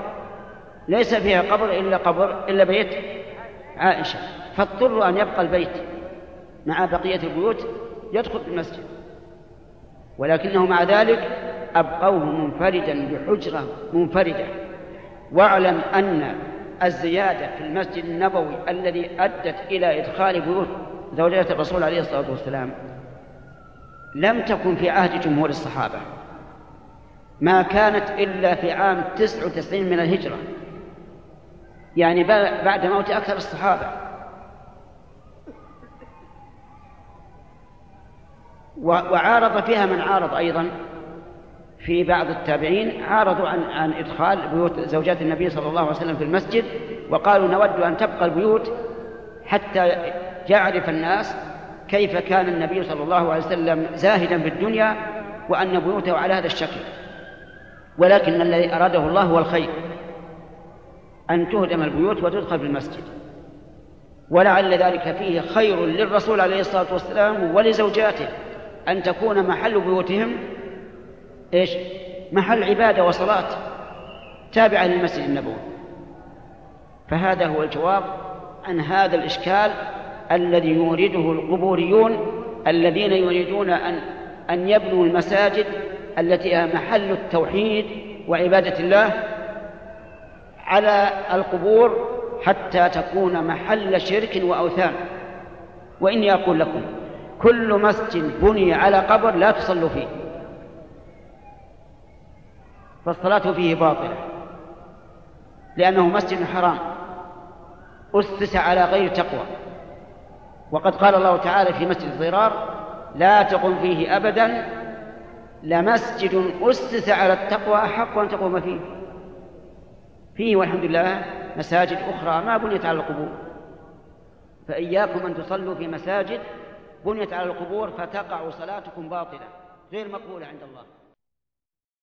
Speaker 2: قبر إلا بيت عائشة، فاضطروا أن يبقى البيت مع بقية البيوت يدخل في المسجد، ولكنه مع ذلك أبقوه منفردا بحجرة منفردة. واعلم أن الزيادة في المسجد النبوي الذي أدت إلى إدخال بيوت زوجات الرسول عليه الصلاة والسلام لم تكن في عهد جمهور الصحابة، ما كانت إلا في عام 99 من الهجرة، يعني بعد موت أكثر الصحابة. وعارض فيها من عارض أيضا، في بعض التابعين عارضوا عن إدخال بيوت زوجات النبي صلى الله عليه وسلم في المسجد، وقالوا نود أن تبقى البيوت حتى يعرف الناس كيف كان النبي صلى الله عليه وسلم زاهدا في الدنيا وأن بيوته على هذا الشكل. ولكن الذي أراده الله هو الخير، أن تهدم البيوت وتدخل في المسجد، ولعل ذلك فيه خير للرسول عليه الصلاة والسلام ولزوجاته، أن تكون محل بيوتهم محل عبادة وصلاة تابعة للمسجد النبوي. فهذا هو الجواب عن هذا الإشكال الذي يورده القبوريون الذين يريدون أن يبنوا المساجد التي هي محل التوحيد وعبادة الله على القبور حتى تكون محل شرك وأوثان. وإني أقول لكم كل مسجد بني على قبر لا تصلوا فيه، فالصلاة فيه باطلة، لأنه مسجد حرام أسس على غير تقوى. وقد قال الله تعالى في مسجد الضرار لا تقم فيه أبدا لمسجد أسس على التقوى أحق أن تقوم فيه والحمد لله مساجد أخرى ما بنيت على القبور. فإياكم أن تصلوا في مساجد بنيت على القبور فتقع صلاتكم باطلة غير مقبولة عند الله.